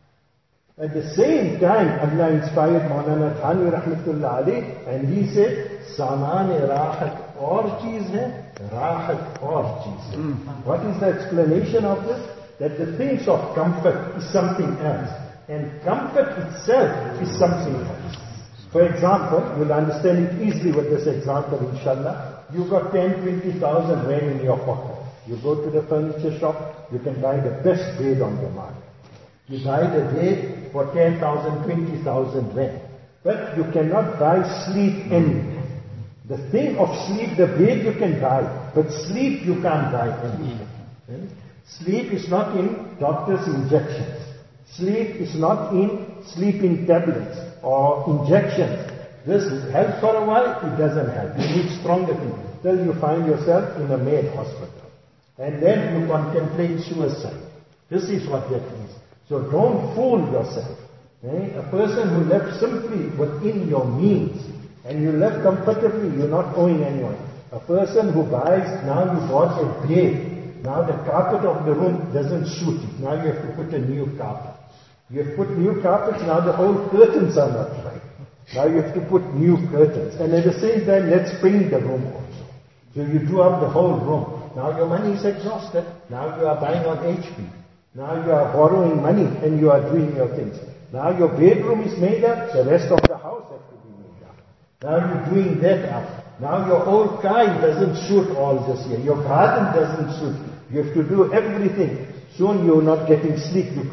At the same time, Allah inspired Maulana Thani Rahmatullah alayh, and he said, Samane rahat aur cheez hai, rahat aur cheez hai. Mm. What is the explanation of this? That the things of comfort is something else, and comfort itself is something else. For example, you'll understand it easily with this example, inshallah. You got ten, twenty thousand rand in your pocket. You go to the furniture shop, you can buy the best bed on the market. You buy the bed for ten thousand, twenty thousand rand. But you cannot buy sleep anywhere. The thing of sleep, the bed you can buy, but sleep you can't buy anywhere. Hmm? Sleep is not in doctor's injections. Sleep is not in sleeping tablets or injections. This helps for a while, it doesn't help. You need stronger things till you find yourself in a mad hospital. And then you contemplate suicide. This is what that is. So don't fool yourself. Eh? A person who lives simply within your means, and you live comfortably, you're not owing anyone. A person who buys, now you bought a bed, now the carpet of the room doesn't suit it. Now you have to put a new carpet. You have put new carpets, now the old curtains are not right. Now you have to put new curtains. And at the same time, let's paint the room also. So you do up the whole room. Now your money is exhausted. Now you are buying on H P. Now you are borrowing money and you are doing your things. Now your bedroom is made up, the rest of the house has to be made up. Now you're doing that up. Now your old car doesn't suit all this here. Your garden doesn't suit. You have to do everything. Soon you're not getting sleep. You,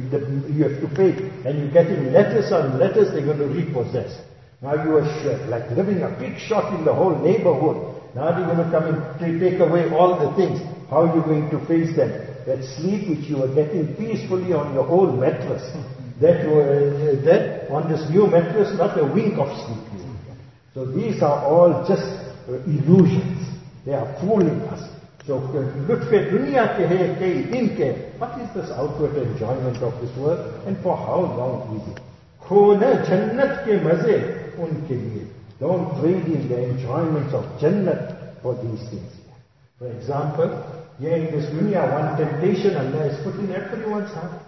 you have to pay. And you're getting letters on letters, they're going to repossess. Now you are like living a big shot in the whole neighborhood. Now they're going to come and take away all the things. How are you going to face them? That sleep which you are getting peacefully on your old mattress. That, uh, that on this new mattress, not a wink of sleep. So these are all just uh, illusions. They are fooling us. So, lutfe dunya ke hai, kei din ke. What is this outward enjoyment of this world, and for how long is it? Khona jannat ke maze unke liye. Don't trade in the enjoyments of Jannat for these things. For example, here in this dunya, one temptation Allah has put in everyone's heart.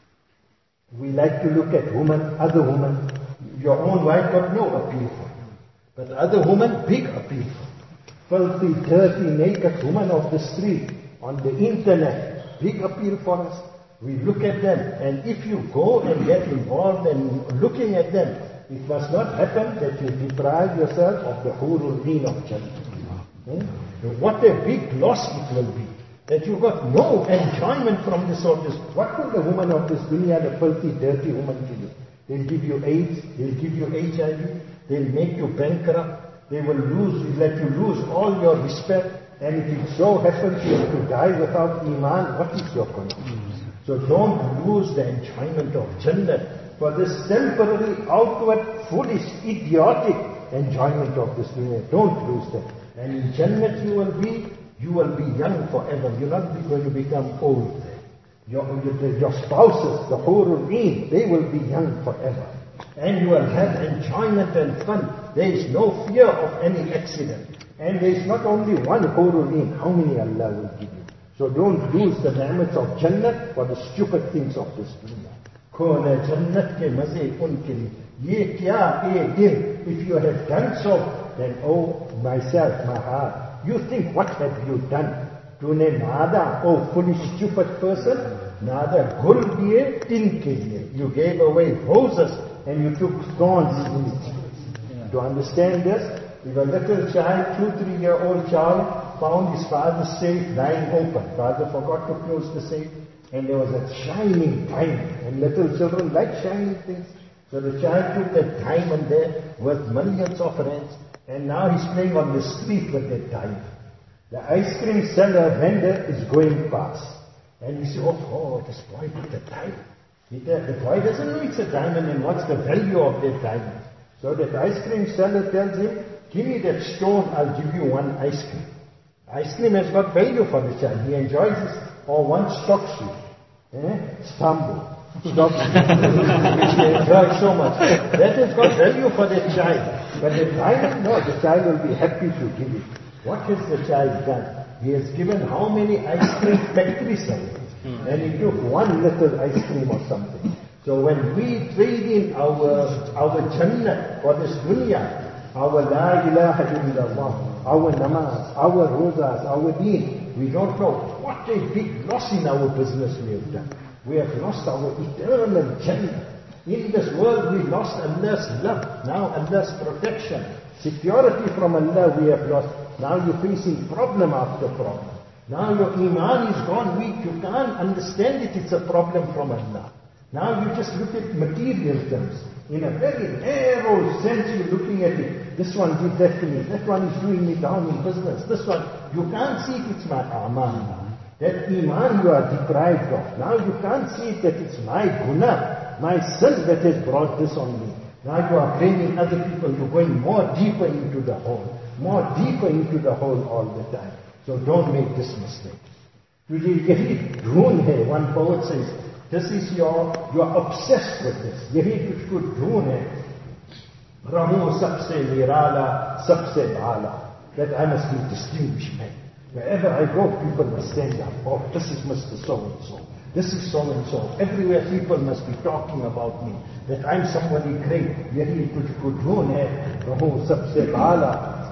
We like to look at women, other women. Your own wife got no appeal for you. But other women, big appeal for you. Filthy, dirty, naked women of the street, on the internet, big appeal for us. We look at them, and if you go and get involved in looking at them, it must not happen that you deprive yourself of the Hurul Deen of Jannah. Hmm? What a big loss it will be. That you got no enjoyment from this or this. What will the woman of this dunya, the filthy, dirty woman, give you? They'll give you AIDS, they'll give you H I V, they'll make you bankrupt, they will lose, let you lose all your respect, and if it so happens you have to die without Iman, what is your condition? So don't lose the enjoyment of Jannah for this temporary, outward, foolish, idiotic enjoyment of this dunya. Don't lose that. And in Jannah you will be, you will be young forever. You're not going to become old there. Your, your, your spouses, the Hurul Ain, they will be young forever. And you will have enjoyment and fun. There is no fear of any accident. And there is not only one Hurul Ain. How many Allah will give you? So don't lose the ni'mats of Jannah for the stupid things of this dunya. Khona jannat ke maze unke liye. Ye kya e dil. If you have done so, then oh myself, my heart, you think what have you done? Tune nada, oh foolish stupid person, nada gul diye tin ke liye. You gave away roses and you took thorns in it. To understand this, if a little child, two, three year old child, found his father's safe lying open. Father forgot to close the safe, and there was a shining diamond. And little children like shining things. So the child took that diamond there worth millions of rands, and now he's playing on the street with that diamond. The ice cream seller vendor is going past, and he says, oh, oh, this boy put a diamond. The boy doesn't know it's a diamond, and what's the value of that diamond? So that ice cream seller tells him, give me that stone, I'll give you one ice cream. Ice cream has got value for the child. He enjoys this. Or one stock shoe. Eh? Stumble. Stock shoe. Which he enjoys so much. That has got value for the child. But the child, no, the child will be happy to give it. What has the child done? He has given how many ice cream factory sellers? and he took one little ice cream or something. So when we trade in our our Jannah for this dunya, our La ilaha illallah, our namaz, our rozas, our deen, we don't know what a big loss in our business we have done. We have lost our eternal Jannah. In this world we lost Allah's love, now Allah's protection, security from Allah we have lost. Now you're facing problem after problem. Now your iman is gone weak, you can't understand it, it's a problem from Allah. Now you just look at material terms. In a very narrow sense you're looking at it. This one did that to me, that one is doing me down in business, this one, you can't see it, it's my aman. That iman you are deprived of. Now you can't see it that it's my guna, my sin that has brought this on me. Now you are blaming other people, you're going more deeper into the hole, more deeper into the hole all the time. So don't make this mistake. Yahi dhoon hai, one poet says, this is your, you are obsessed with this. Yahi kuchko dhoon hai. Rahu sabse nirala, sabse bala. That I must be distinguished man. Wherever I go, people must stand up. Oh, this is Mister So-and-so. This is so-and-so. Everywhere people must be talking about me. That I'm somebody great. Yahi kuchko dhoon hai. Rahu sabse bala.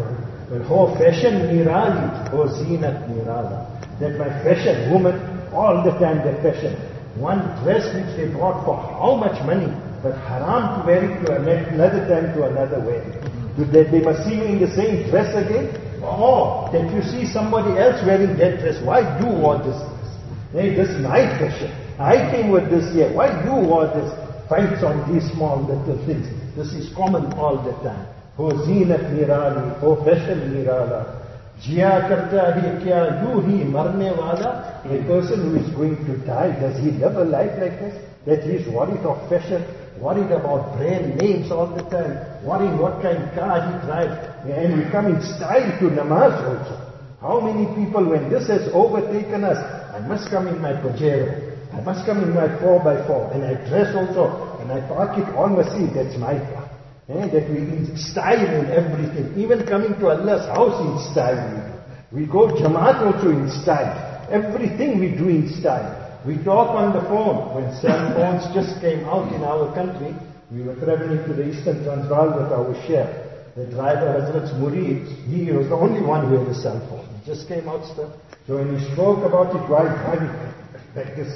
Ho fashion nirali, ho zinat nirala. That my fashion, woman, all the time the fashion. One dress which they bought for how much money, but haram to wear it to another time to another wear it. They, they must see you in the same dress again. Oh, that you see somebody else wearing that dress. Why you wore this dress? Hey, this is my fashion. I came with this here. Why you wore this? Fights on these small little things. This is common all the time. Ho zinat nirali, ho fashion nirala. Jia karta hi kya yu hi marne wala. A person who is going to die, does he live a life like this? That he is worried of fashion, worried about brand names all the time, worrying what kind of car he drives, and we come in style to namaz also. How many people, when this has overtaken us, I must come in my Pajero, I must come in my four by four, and I dress also, and I park it on my seat, that's my car. Eh, that we in style in everything, even coming to Allah's house in style. We go Jamaat also in style. Everything we do in style. We talk on the phone. When cell phones just came out in our country, we were traveling to the Eastern Transvaal with our sheikh. The driver, Hazrat's Murid, he was the only one who had a cell phone. It just came out stuff. So when he spoke about it while driving, like this,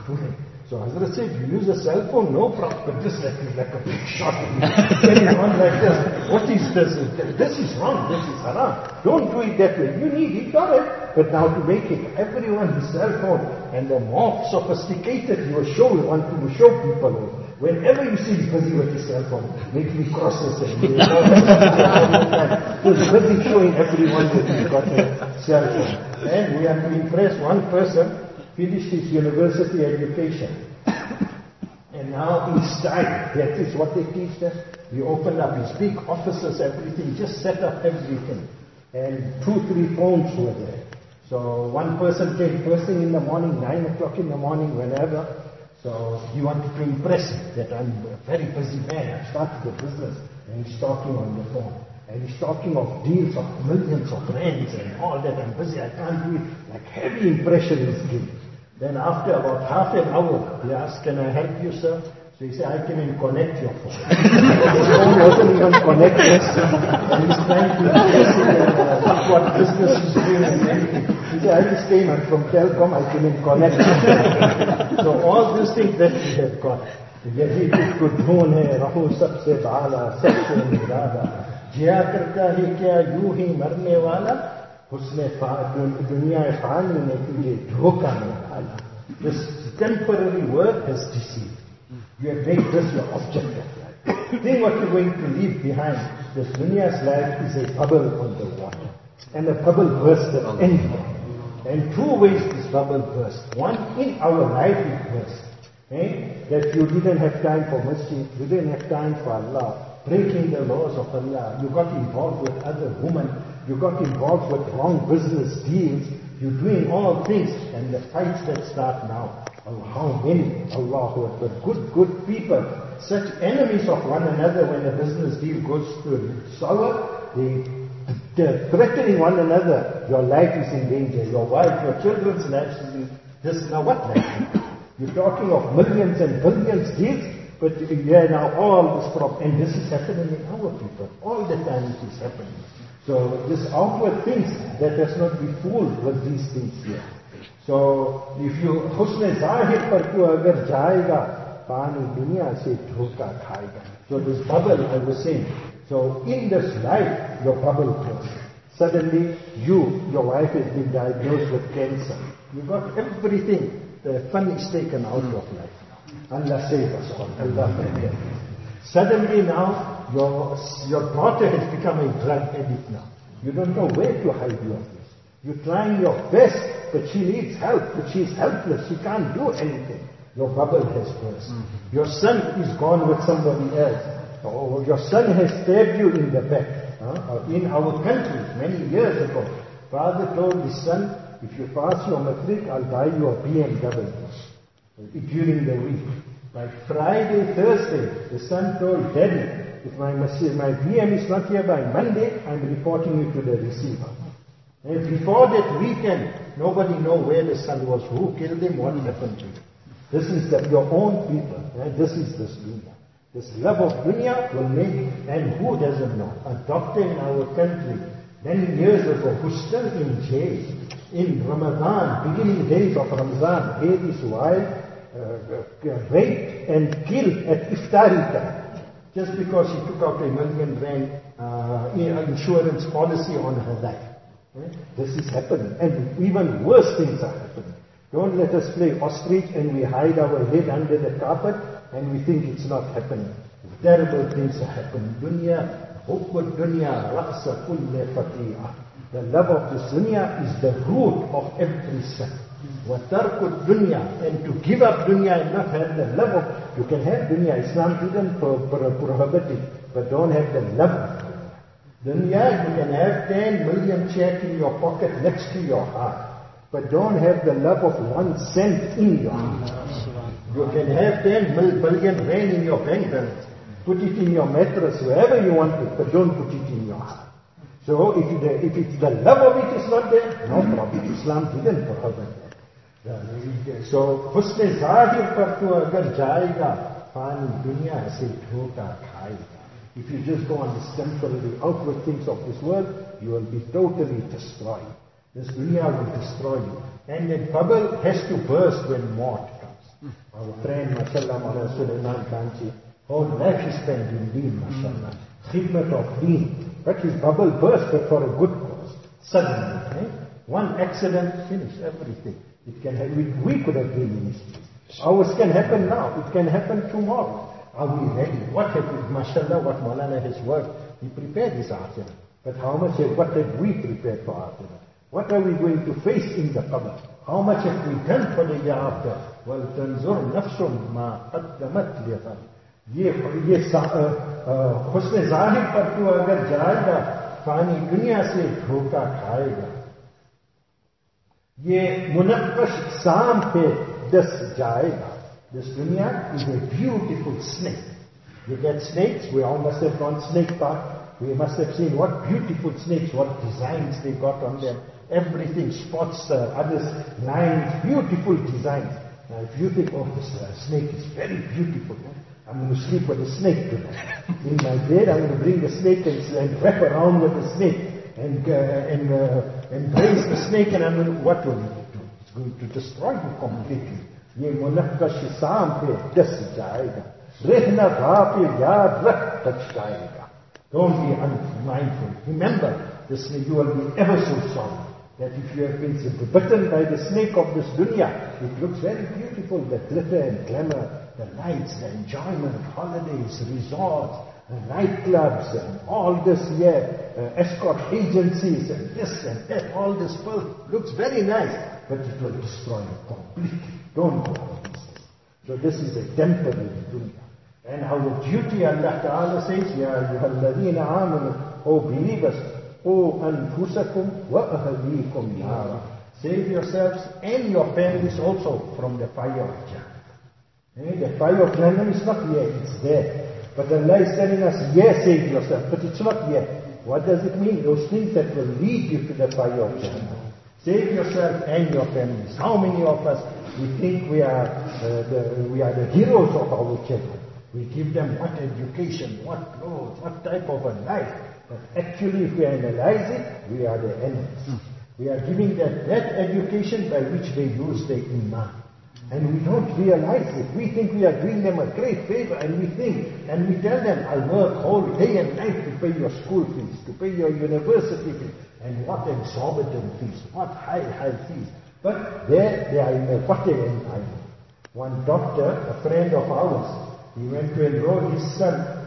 so Hazrat said, you use a cell phone, no problem, but this like, like a big shot. Carry on like this. What is this? This is wrong, this is haram. Don't do it that way. You need it, got it. But now to make it everyone his cell phone, and the more sophisticated you show, you want to show people. Whenever you see he's busy with his cell phone, making crosses and you know, he's busy showing everyone that he's got a cell phone. And we have to impress one person, finished his university education. And now in style, that is what they teach us. He opened up his big offices, everything, just set up everything. And two, three phones were there. So one person came first thing in the morning, nine o'clock in the morning, whenever. So he wanted to impress me that I'm a very busy man. I started a business. And he's talking on the phone. And he's talking of deals of millions of rands and all that. I'm busy, I can't do it. Like heavy impression is given. Then after about half an hour, he asked, can I help you, sir? So he said, I can even connect your phone. His phone wasn't even connected. And he's trying to uh, what business he's doing and everything. He said, I just came and from Telcom, I can even connect it. So all these things that we have got. यही कुछ ढूंढ है रहू सबसे बाला सबसे निराला जिया करता है क्या यूं ही मरने वाला उसने दुनिया फानी ने तुझे धोखा में डाला. This temporary word has deceived. You have made this your object of life. Think what you're going to leave behind. This dunya's life is a bubble on the water. And the bubble bursts at any time. And two ways this bubble bursts. One, in our life it bursts. Eh? That you didn't have time for masjid, you didn't have time for Allah, breaking the laws of Allah, you got involved with other women, you got involved with wrong business deals, you're doing all things, and the fights that start now. Oh, how many, Allahu Akbar, good, good people, such enemies of one another when a business deal goes to sour, they, they're threatening one another, your life is in danger, your wife, your children's lives is in This, now what life? You're talking of millions and billions deals, but yeah, now all this prop, and this is happening in our people. All the time it is happening. So this outward things, that does not be fooled with these things here. So if you husn zahir par tu agar jayega, pani dunya se dhoka khayega. So this bubble I was saying. So in this life, your bubble bursts. Suddenly you, your wife has been diagnosed with cancer. You got everything. The fun is taken out of life now. Allah save us all. Allah protect. Suddenly now, your, your daughter has become a drug addict now. You don't know where to hide your face. You're trying your best, but she needs help, but she's helpless. She can't do anything. Your bubble has burst. Mm-hmm. Your son is gone with somebody else. Or your son has stabbed you in the back. Huh? In our country, many years ago, father told his son, if you pass your matric, I'll buy you a B M W during the week. By Friday, Thursday, the son told Daddy, if my, my B M is not here by Monday, I'm reporting you to the receiver. And before that weekend, nobody knows where the son was, who killed him, what happened to him. This is the, your own people. Right? This is this dunya. This love of dunya will make, and who doesn't know? A doctor in our country, many years ago, who's still in jail, in Ramadan, beginning days of Ramadan, had his wife uh, raped and killed at iftari time, just because he took out a million rand uh, insurance policy on her life. Right? This is happening, and even worse things are happening. Don't let us play ostrich and we hide our head under the carpet and we think it's not happening. Terrible things are happening. Dunya, hubbu dunya, ra'sa kulli khati'ah. The love of this dunya is the root of every sin. Wa tarku dunya, and to give up dunya and not have the love of, you can have dunya, Islam didn't pro- pro- prohibit it, but don't have the love of dunya. Dunya, you can have ten million check in your pocket next to your heart, but don't have the love of one cent in your heart. You can have ten billion rand in your bank balance, put it in your mattress, wherever you want it, but don't put it in your heart. So if, the, if it's the love of it is not there, no problem. Islam didn't prohibit that. So, husn zahir par tu agar jayega, fani dunya se dhoka khayega. If you just go on the temporary outward things of this world, you will be totally destroyed. This dunya will destroy you. And the bubble has to burst when mort comes. Our friend, mashallah, Mawlana Sulaiman Khanji, whole life he spent in deen, mashallah. Khidmat of deen. But his bubble burst, but for a good cause. Suddenly, eh? One accident, finished everything. It can have, we, we could have been in his place. Ours can happen now. It can happen tomorrow. Are we ready? What have we, mashallah, what Maulana has worked? He prepared his akhirah. But how much, have, what have we prepared for akhirah? What are we going to face in the qabr? How much have we done for the year after? Well, tanzur nafsum ma qaddamat lighad. ये ये हुस्न ज़ाहिर पर तू अगर जाएगा फानी दुनिया से धोखा खाएगा ये मुनक्कश शाम पे दस जाएगा. This dunya is a beautiful snake. You get snakes, we all must have gone snake park. We must have seen what beautiful snakes, what designs they got on them. Everything, spots, uh, others, lines, beautiful designs. Now if you think, oh, this uh, snake is very beautiful, eh? I'm going to sleep with a snake tonight. In my bed, I'm going to bring the snake and, and wrap around with the snake and uh, and uh, embrace the snake, and I'm going to, what will it do? It's going to destroy you completely. ये मुनक्कश शाम पे दस जाएगा, रहना ग़ाफ़िल याद रख बच जाएगा. Don't be unmindful. Remember, this you will be ever so sorry that if you have been bitten by the snake of this dunya, it looks very beautiful, the glitter and glamour, the lights, the enjoyment, holidays, resorts, nightclubs, and all this here, uh, escort agencies, and this and that, all this world looks very nice, but it will destroy you completely. Don't go for this. So this is a temporary dunya. And our duty, Allah Ta'ala says, Ya ayyuhalladhina amanu, O believers, O anfusakum wa ahlikum nara. Save yourselves and your families also from the fire of Jahannam. Eh? The fire of Jahannam is not here, it's there. But Allah is telling us, yes, save yourself, but it's not here. What does it mean? Those things that will lead you to the fire of Jahannam. Save yourself and your families. How many of us, we think we are, uh, the, we are the heroes of our children. We give them what education, what clothes, what type of a life. But actually, if we analyze it, we are the enemies. Mm. We are giving them that education by which they lose their iman. And we don't realize it. We think we are doing them a great favor, and we think, and we tell them, I'll work whole day and night to pay your school fees, to pay your university fees. And what exorbitant fees, what high, high fees. But there they are in a Fateh environment. One doctor, a friend of ours, he went to enroll his son,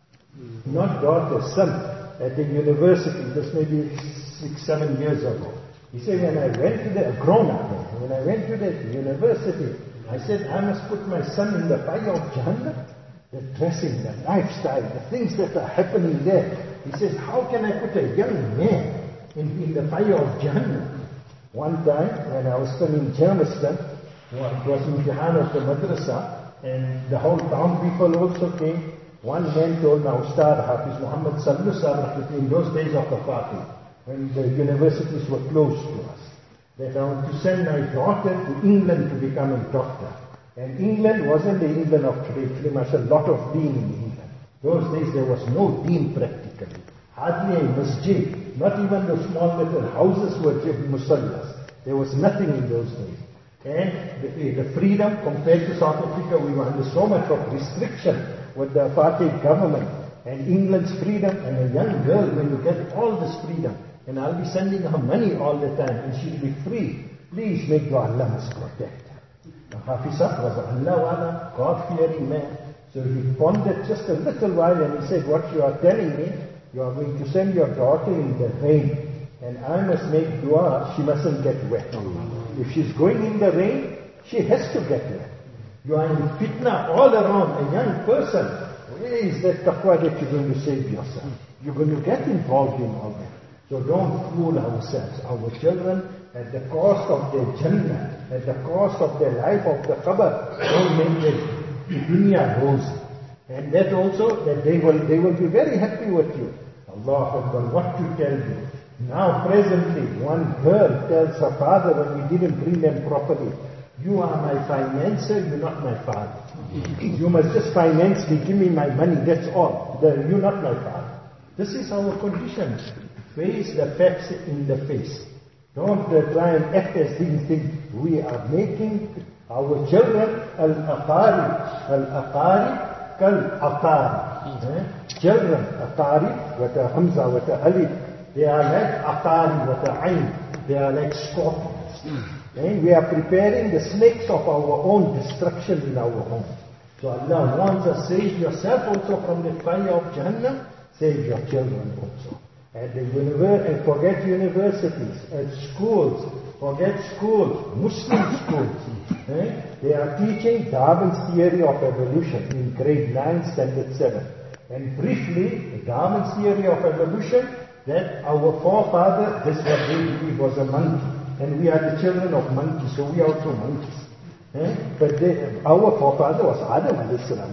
not daughter, son, at the university. This may be six, seven years ago. He said, when I went to the, a grown-up man, when I went to the university, I said, I must put my son in the fire of Jahannam. The dressing, the lifestyle, the things that are happening there. He says, how can I put a young man in, in the fire of Jahannam? One time, when I was still in Germiston, it was in Imtihan of the madrasa, and the whole town people also came. One man told my Ustad Hafiz Muhammad Sallu Sahib, in those days of the Fatih, when the universities were closed to us, that I want to send my daughter to England to become a doctor. And England wasn't the England of today. Pretty much a lot of deen in England. Those days there was no deen practically. Hardly a masjid. Not even the small little houses were musallas. There was nothing in those days. And the, the freedom compared to South Africa, we were under so much of restriction with the apartheid government. And England's freedom, and a young girl, when you get all this freedom, and I'll be sending her money all the time, and she'll be free. Please make dua, Allah must protect her. Now, Hafiz was an Allah-wala, God-fearing man. So he pondered just a little while, and he said, what you are telling me, you are going to send your daughter in the rain, and I must make dua, she mustn't get wet. If she's going in the rain, she has to get wet. You are in fitna all around, a young person. Where is that taqwa that you're going to save yourself? You're going to get involved in all that. So don't fool ourselves. Our children, at the cost of their Jannah, at the cost of their life of the qabr, don't make their dunya rosy. And that also, that they will, they will be very happy with you. Allah Akbar, what to tell you. Now presently, one girl tells her father when we didn't bring them properly, you are my financer, you're not my father. You must just finance me, give me my money, that's all. The, you're not my father. This is our condition. Face the facts in the face. Don't uh, try and act as things think. We are making our children al-aqari, al-aqari kal-aqari. Eh? Children, aqari, with a hamza, with a alif, they are like aqari, with a ayn. They are like scorpions. And we are preparing the snakes of our own destruction in our home. So Allah wants us, save yourself also from the fire of Jahannam, save your children also. At the univer- and forget universities, at schools, forget schools, Muslim schools. Eh? They are teaching Darwin's theory of evolution in grade nine, standard seven. And briefly, Darwin's theory of evolution, that our forefather, this what they believe was a monkey. And we are the children of monkeys, so we are also monkeys. Eh? But they, our forefather was Adam alayhi salam,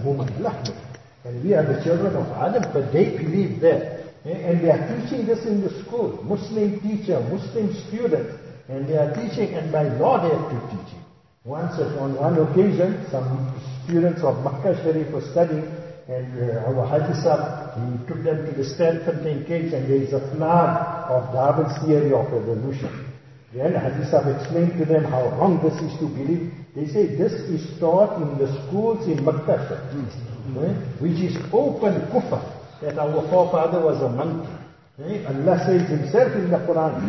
and we are the children of Adam, but they believe that. And they are teaching this in the school. Muslim teacher, Muslim students. And they are teaching, and by law they have to teach it. Once, on one occasion, some students of Makkah Sharif were studying, and uh, our Haji Sahib, he took them to the Stanford cage, and there is a flag of Darwin's theory of evolution. Then Haji Sahib explained to them how wrong this is to believe. They say this is taught in the schools in Makkah Sharif, mm-hmm. eh, which is open kufr. That our forefather was a monkey. Eh? Allah says himself in the Quran,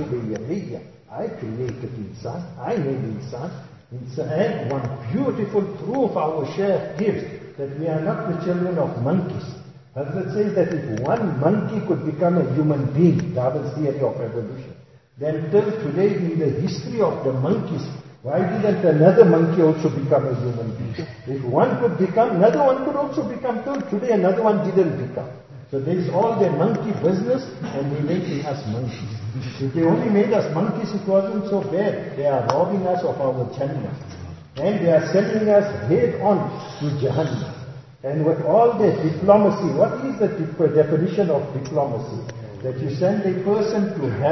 I created insan, I made insan. And one beautiful proof our Shaykh gives that we are not the children of monkeys. Hazrat says that if one monkey could become a human being, Darwin's theory of evolution, then till today in the history of the monkeys, why didn't another monkey also become a human being? If one could become, another one could also become. Till today another one didn't become. So there is all their monkey business, and they're making us monkeys. If they only made us monkeys, it wasn't so bad. They are robbing us of our Jannah. And they are sending us head on to Jahannam. And with all their diplomacy, what is the definition of diplomacy? That you send a person to hell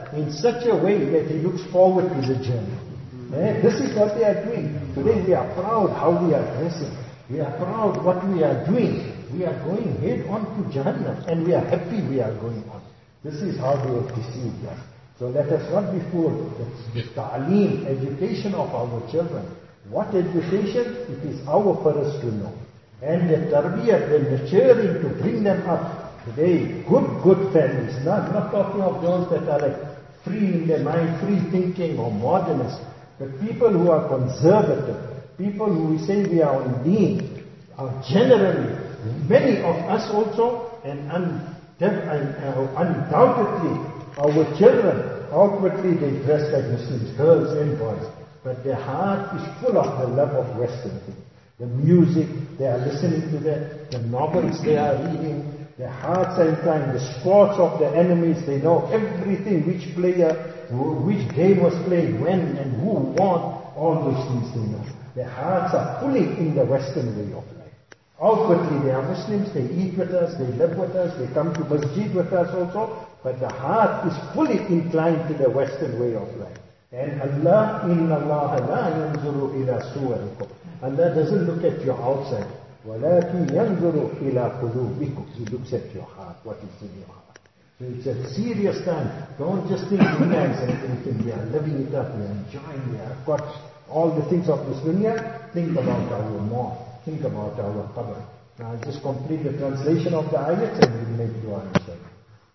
in such a way that he looks forward to the journey. Eh? This is what they are doing. Today we are proud how we are dressing. We are proud what we are doing. We are going head on to Jahannam, and we are happy we are going on. This is how they have deceived us. So let us not be fooled. The ta'aleem, education of our children. What education? It is our for us to know. And the tarbiyah, the nurturing to bring them up. Today, good, good families. Not, not talking of those that are like free in their mind, free thinking or modernists. But people who are conservative. People who we say we are on deen. Are generally, many of us also, and un, uh, undoubtedly, our children, outwardly they dress like Muslims, girls and boys. But their heart is full of the love of Western things. The music, they are listening to that. The novels they are reading. Their hearts are inclined. The sports of the enemies, they know everything, which player, which game was played, when and who won. All those things they know. Their hearts are fully in the Western way of life. Outwardly they are Muslims, they eat with us, they live with us, they come to masjid with us also. But the heart is fully inclined to the Western way of life. And Allah, inna Allah la yanzuru ila suwarikum. Allah doesn't look at your outside. وَلَكِنْ يَنْظُرُ إِلَىٰ قُلُوبِكُمْ. He looks at your heart, what is in your heart. So it's a serious time. Don't just think dunya is everything. We are living it up, we are enjoying, we have got all the things of this dunya. Think about our mosque. Think about our qabr. Now I'll just complete the translation of the ayat and we'll make dua inshallah.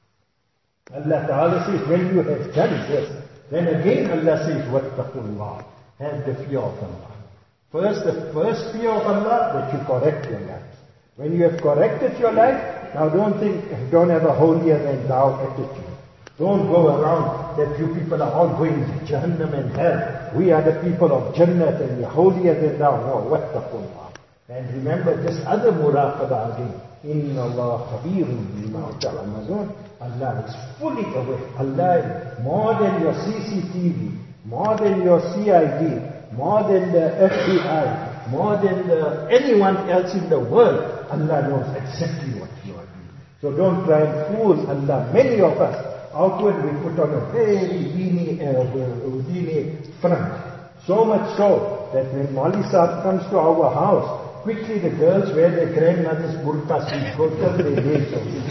Allah Ta'ala says, when you have done this, then again Allah says, وَاتَّقُوا اللَّهِ. Have the fear of Allah. First, the first fear of Allah, that you correct your life. When you have corrected your life, now don't think, don't have a holier than thou attitude. Don't go around that you people are all going to Jahannam and hell. We are the people of Jannat and we are holier than thou. No, wattaqullah. And remember this other muraqabah again. Inna Allah khabirun bima ta'malun. Allah is fully aware. Allah, more than your C C T V, more than your C I D, more than the F B I, more than the, anyone else in the world, Allah knows exactly what you are doing. So don't try and fool Allah. Many of us, outward we put on a very beanie, uh, beanie front. So much so that when Mali Saab comes to our house, quickly the girls wear their grandmother's burqas and go till their days.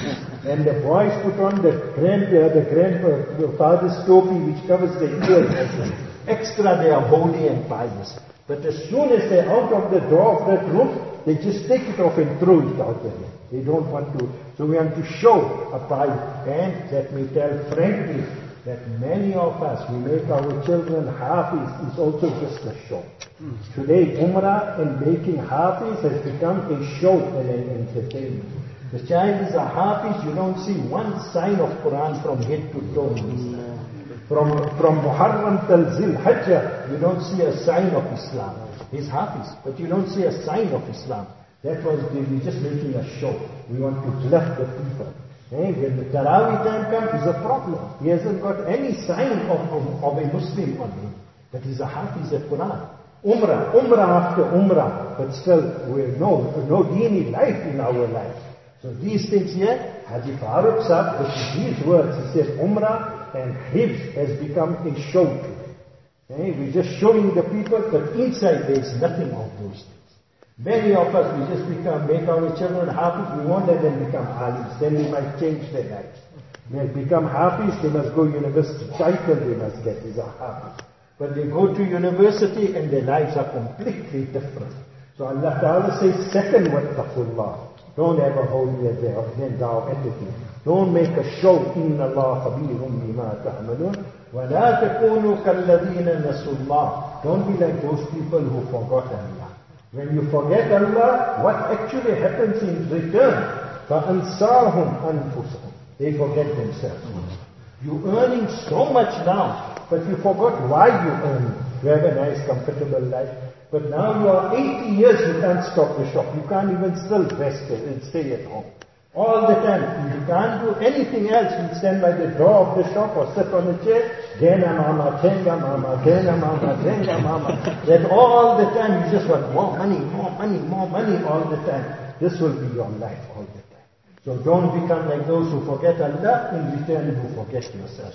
And the boys put on the grand, uh, the grandfather's topi which covers the ears. Extra they are holy and pious. But as soon as they're out of the door of that room, they just take it off and throw it out there. They don't want to. So we want to show a pious. And let me tell frankly that many of us, we make our children hafiz is also just a show. Mm. Today, Umrah and making hafiz has become a show and an entertainment. The child is a hafiz, you don't see one sign of Quran from head to toe. Mm. From, from Muharram till Zil Hajjah, you don't see a sign of Islam. He's hafiz, but you don't see a sign of Islam. That was, we're just making a show. We want to bluff the people. Hey, when the Taraweeh time comes, it's a problem. He hasn't got any sign of, of, of a Muslim on him. But he's a hafiz of Quran. Umrah, Umrah after Umrah, but still, we no, no dini life in our life. So these things here, Haji Farooq Saab, with these words, he said, Umrah and Hifz has become a show to them. Hey, we're just showing the people, but inside there is nothing of those things. Many of us, we just become, make our children hafiz, we won't let them become alims, then we might change their lives. They'll become hafiz, they must go university, title they must get, is a hafiz. But they go to university and their lives are completely different. So Allah Ta'ala says, second, wattaqullah. Don't ever hold your than thou attitude. Don't make a show. Inna Allah khabirun bima ta'malun. Wa la takunu kalladhina nasullah. Don't be like those people who forgot Allah. When you forget Allah, what actually happens in return? فَأَنْسَاهُمْ أَنفُسَهُمْ. They forget themselves. You're earning so much now, but you forgot why you earn. You have a nice, comfortable life. But now you are eighty years, you can't stop the shop. You can't even still rest and stay at home. All the time. You can't do anything else. You stand by the door of the shop or sit on a chair. Gena mama, tenga mama, gena mama, tenga mama. That all the time you just want more money, more money, more money all the time. This will be your life all the time. So don't become like those who forget Allah, in return you forget yourself.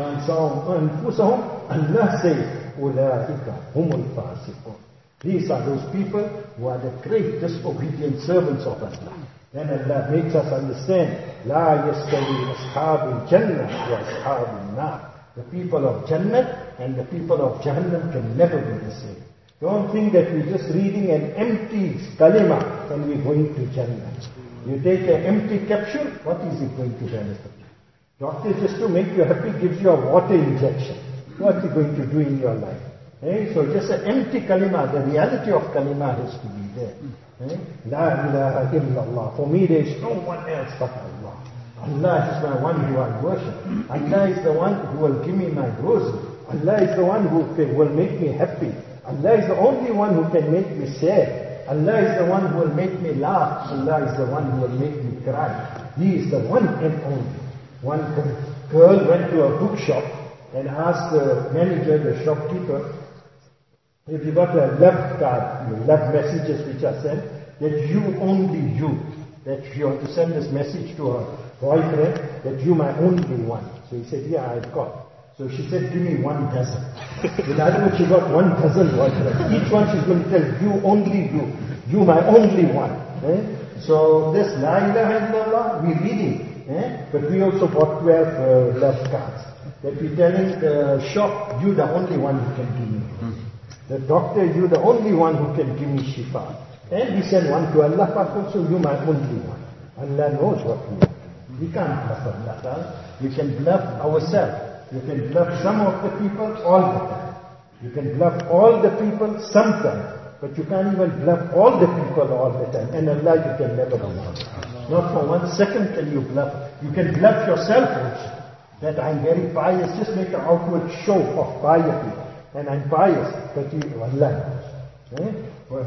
Allah says, أُولَٰئِكَ هُمُ الْفَاسِقُونَ. These are those people who are the great disobedient servants of Allah. Then Allah makes us understand, لَا يَسْتَوِي أَصْحَابُ الْجَنَّةِ وَأَصْحَابُ النَّارِ. The people of Jannah and the people of Jahannam can never be the same. Don't think that we're just reading an empty kalima and we're going to Jannah. You take an empty capsule, what is it going to benefit you? Doctor, just to make you happy, gives you a water injection. What are you going to do in your life? Eh? So just an empty kalima, the reality of kalima has to be there. Eh? La ilaha illallah. For me, there is no one else but Allah. Allah is the one who I worship. Allah is the one who will give me my rosary. Allah is the one who can, will make me happy. Allah is the only one who can make me sad. Allah is the one who will make me laugh. Allah is the one who will make me cry. He is the one and only. One girl went to a bookshop and asked the manager, the shopkeeper, if you got a love card, love messages which are sent, that you, only you, that you want to send this message to her boyfriend, that you my only one. So he said, yeah, I've got. So she said, give me one dozen. In other words, she got one dozen boyfriends. Each one she's going to tell, you, only you. You, my only one. Eh? So this La ilaha illallah, we're reading. Eh? But we also got twelve uh, love cards. That we're telling the shop, you the only one who can give me. The doctor, you the only one who can give me shifa. And we send one to Allah, but also you my only one. Allah knows what we are. We can't bluff Allah. We can bluff ourselves. You can bluff some of the people all the time. You can bluff all the people sometimes. But you can't even bluff all the people all the time. And Allah you can never bluff. Not for one second can you bluff. You can bluff yourself also. That I'm very pious. Just make an outward show of piety. And I'm pious. But you, Allah knows. Eh?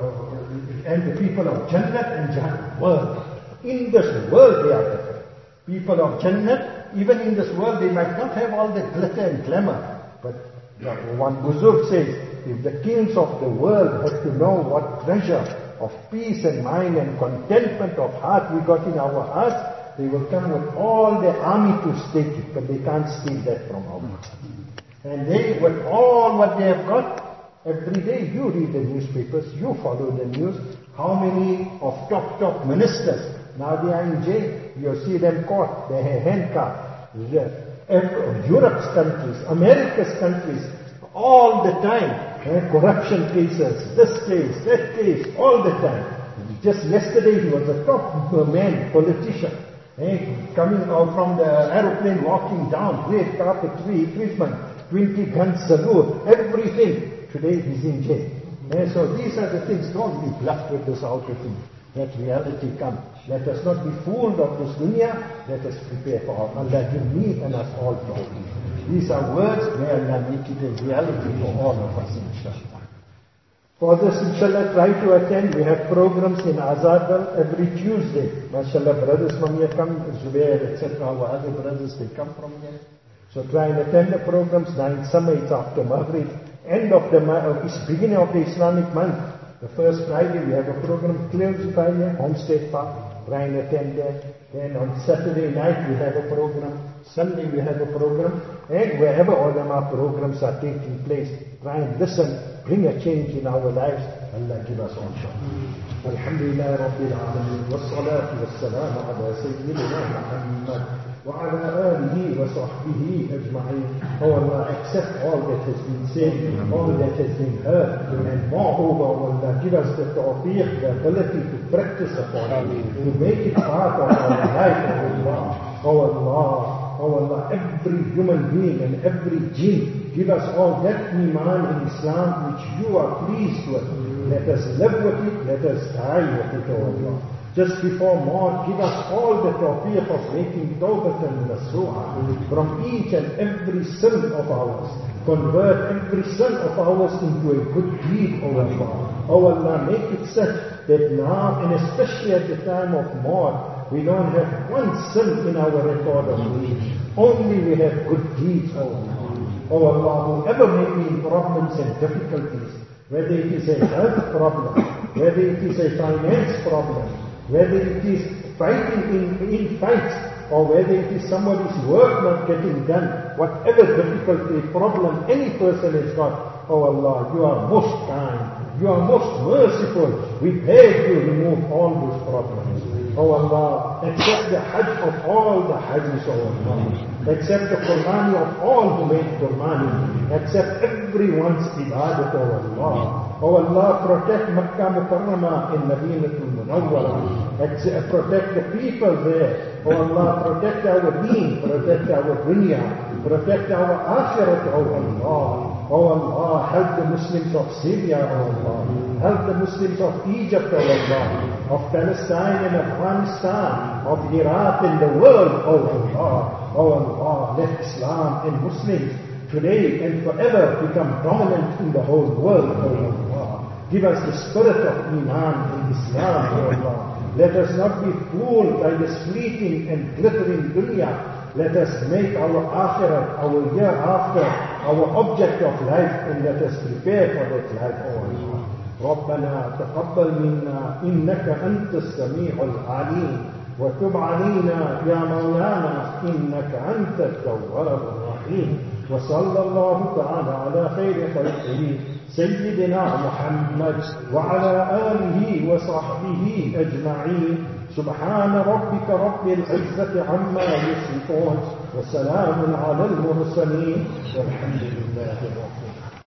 And the people of Jannah and Jahannam, world. In this world they are different. People of Jannah, even in this world, they might not have all the glitter and glamour. But one Buzurg says, if the kings of the world had to know what treasure of peace and mind and contentment of heart we got in our hearts, they will come with all their army to stake it, but they can't steal that from our hearts. And they, with all what they have got, every day you read the newspapers, you follow the news, how many of top, top ministers, now they are in jail. You see them caught, they are handcuffed. Europe's countries, America's countries, all the time. Eh, corruption cases, this case, that case, all the time. Just yesterday he was a top man, politician, eh, coming out from the aeroplane, walking down, great carpet, three equipment, twenty gun salute, everything. Today he's in jail. Eh, so these are the things, don't be bluffed with this outer thing. Let reality come. Let us not be fooled of this dunya. Let us prepare for our Allah give me and us all tawfiq. These are words, may Allah make it a reality for all of us, inshallah. For this, inshallah, try to attend. We have programs in Azadal every Tuesday. MashaAllah, brothers from here come, Zubair, et cetera. Our other brothers, they come from here. So try and attend the programs. Now in summer, it's after Maghrib. End of the uh, it's beginning of the Islamic month. The first Friday we have a program, Clear's Friday, Homestead Park, try and attend there. Then on Saturday night we have a program, Sunday we have a program, and wherever ulama programs are taking place, try and listen, bring a change in our lives. Allah give us all shah. Alhamdulillah Rabbil Alameen, wassalatu wassalamu ala Sayyidina Muhammad wa ala alihi wa sahbihi ajma'in. Oh Allah, accept all that has been said, all that has been heard, and moreover, Allah, give us the tawfiq, the ability to practice upon it, to make it part of our life, oh Allah. Oh Allah, oh Allah, every human being and every jinn, give us all that iman in Islam which you are pleased with. Let us live with it, let us die with it, oh Allah. Just before Maut, give us all the tawfiq of making tawbatan nasuha from each and every sin of ours. Convert every sin of ours into a good deed, O Allah. O Allah, make it such that now, and especially at the time of Maut, we don't have one sin in our record of deeds. Only we have good deeds, O Allah. O Allah, whoever may be in problems and difficulties, whether it is a health problem, whether it is a finance problem, whether it is fighting in, in fights, or whether it is somebody's work not getting done, whatever difficulty, problem any person has got, oh Allah, you are most kind, you are most merciful. We beg you remove all those problems. Oh Allah, accept the Hajj of all the Hajjis, oh Allah. Accept the Qurbani of all who made Qurbani. Accept everyone's ibadat, oh Allah. Oh Allah, protect Makkah Mukarramah in Madinatul Munawwarah. Accept, protect the people there. Oh Allah, protect our deen, protect our dunya, protect our akhirat, oh Allah. Oh Allah, help the Muslims of Syria, oh Allah. Help the Muslims of Egypt, oh Allah. Of Palestine and Afghanistan, of Iraq and the world, oh Allah. Oh Allah, let Islam and Muslims today and forever become dominant in the whole world, oh Allah. Give us the spirit of Iman and Islam, oh Allah. Let us not be fooled by this fleeting and glittering dunya. Let us make our akhirat, our hereafter, our object of life, and let us prepare for that life, oh Allah. ربنا تقبل منا إنك أنت السميع العليم وتب علينا يا مولانا إنك أنت التواب الرحيم وصلى الله تعالى على خير خلقه سيدنا محمد وعلى آله وصحبه أجمعين سبحان ربك رب العزة عما يصفون وسلام على المرسلين والحمد لله رب العالمين.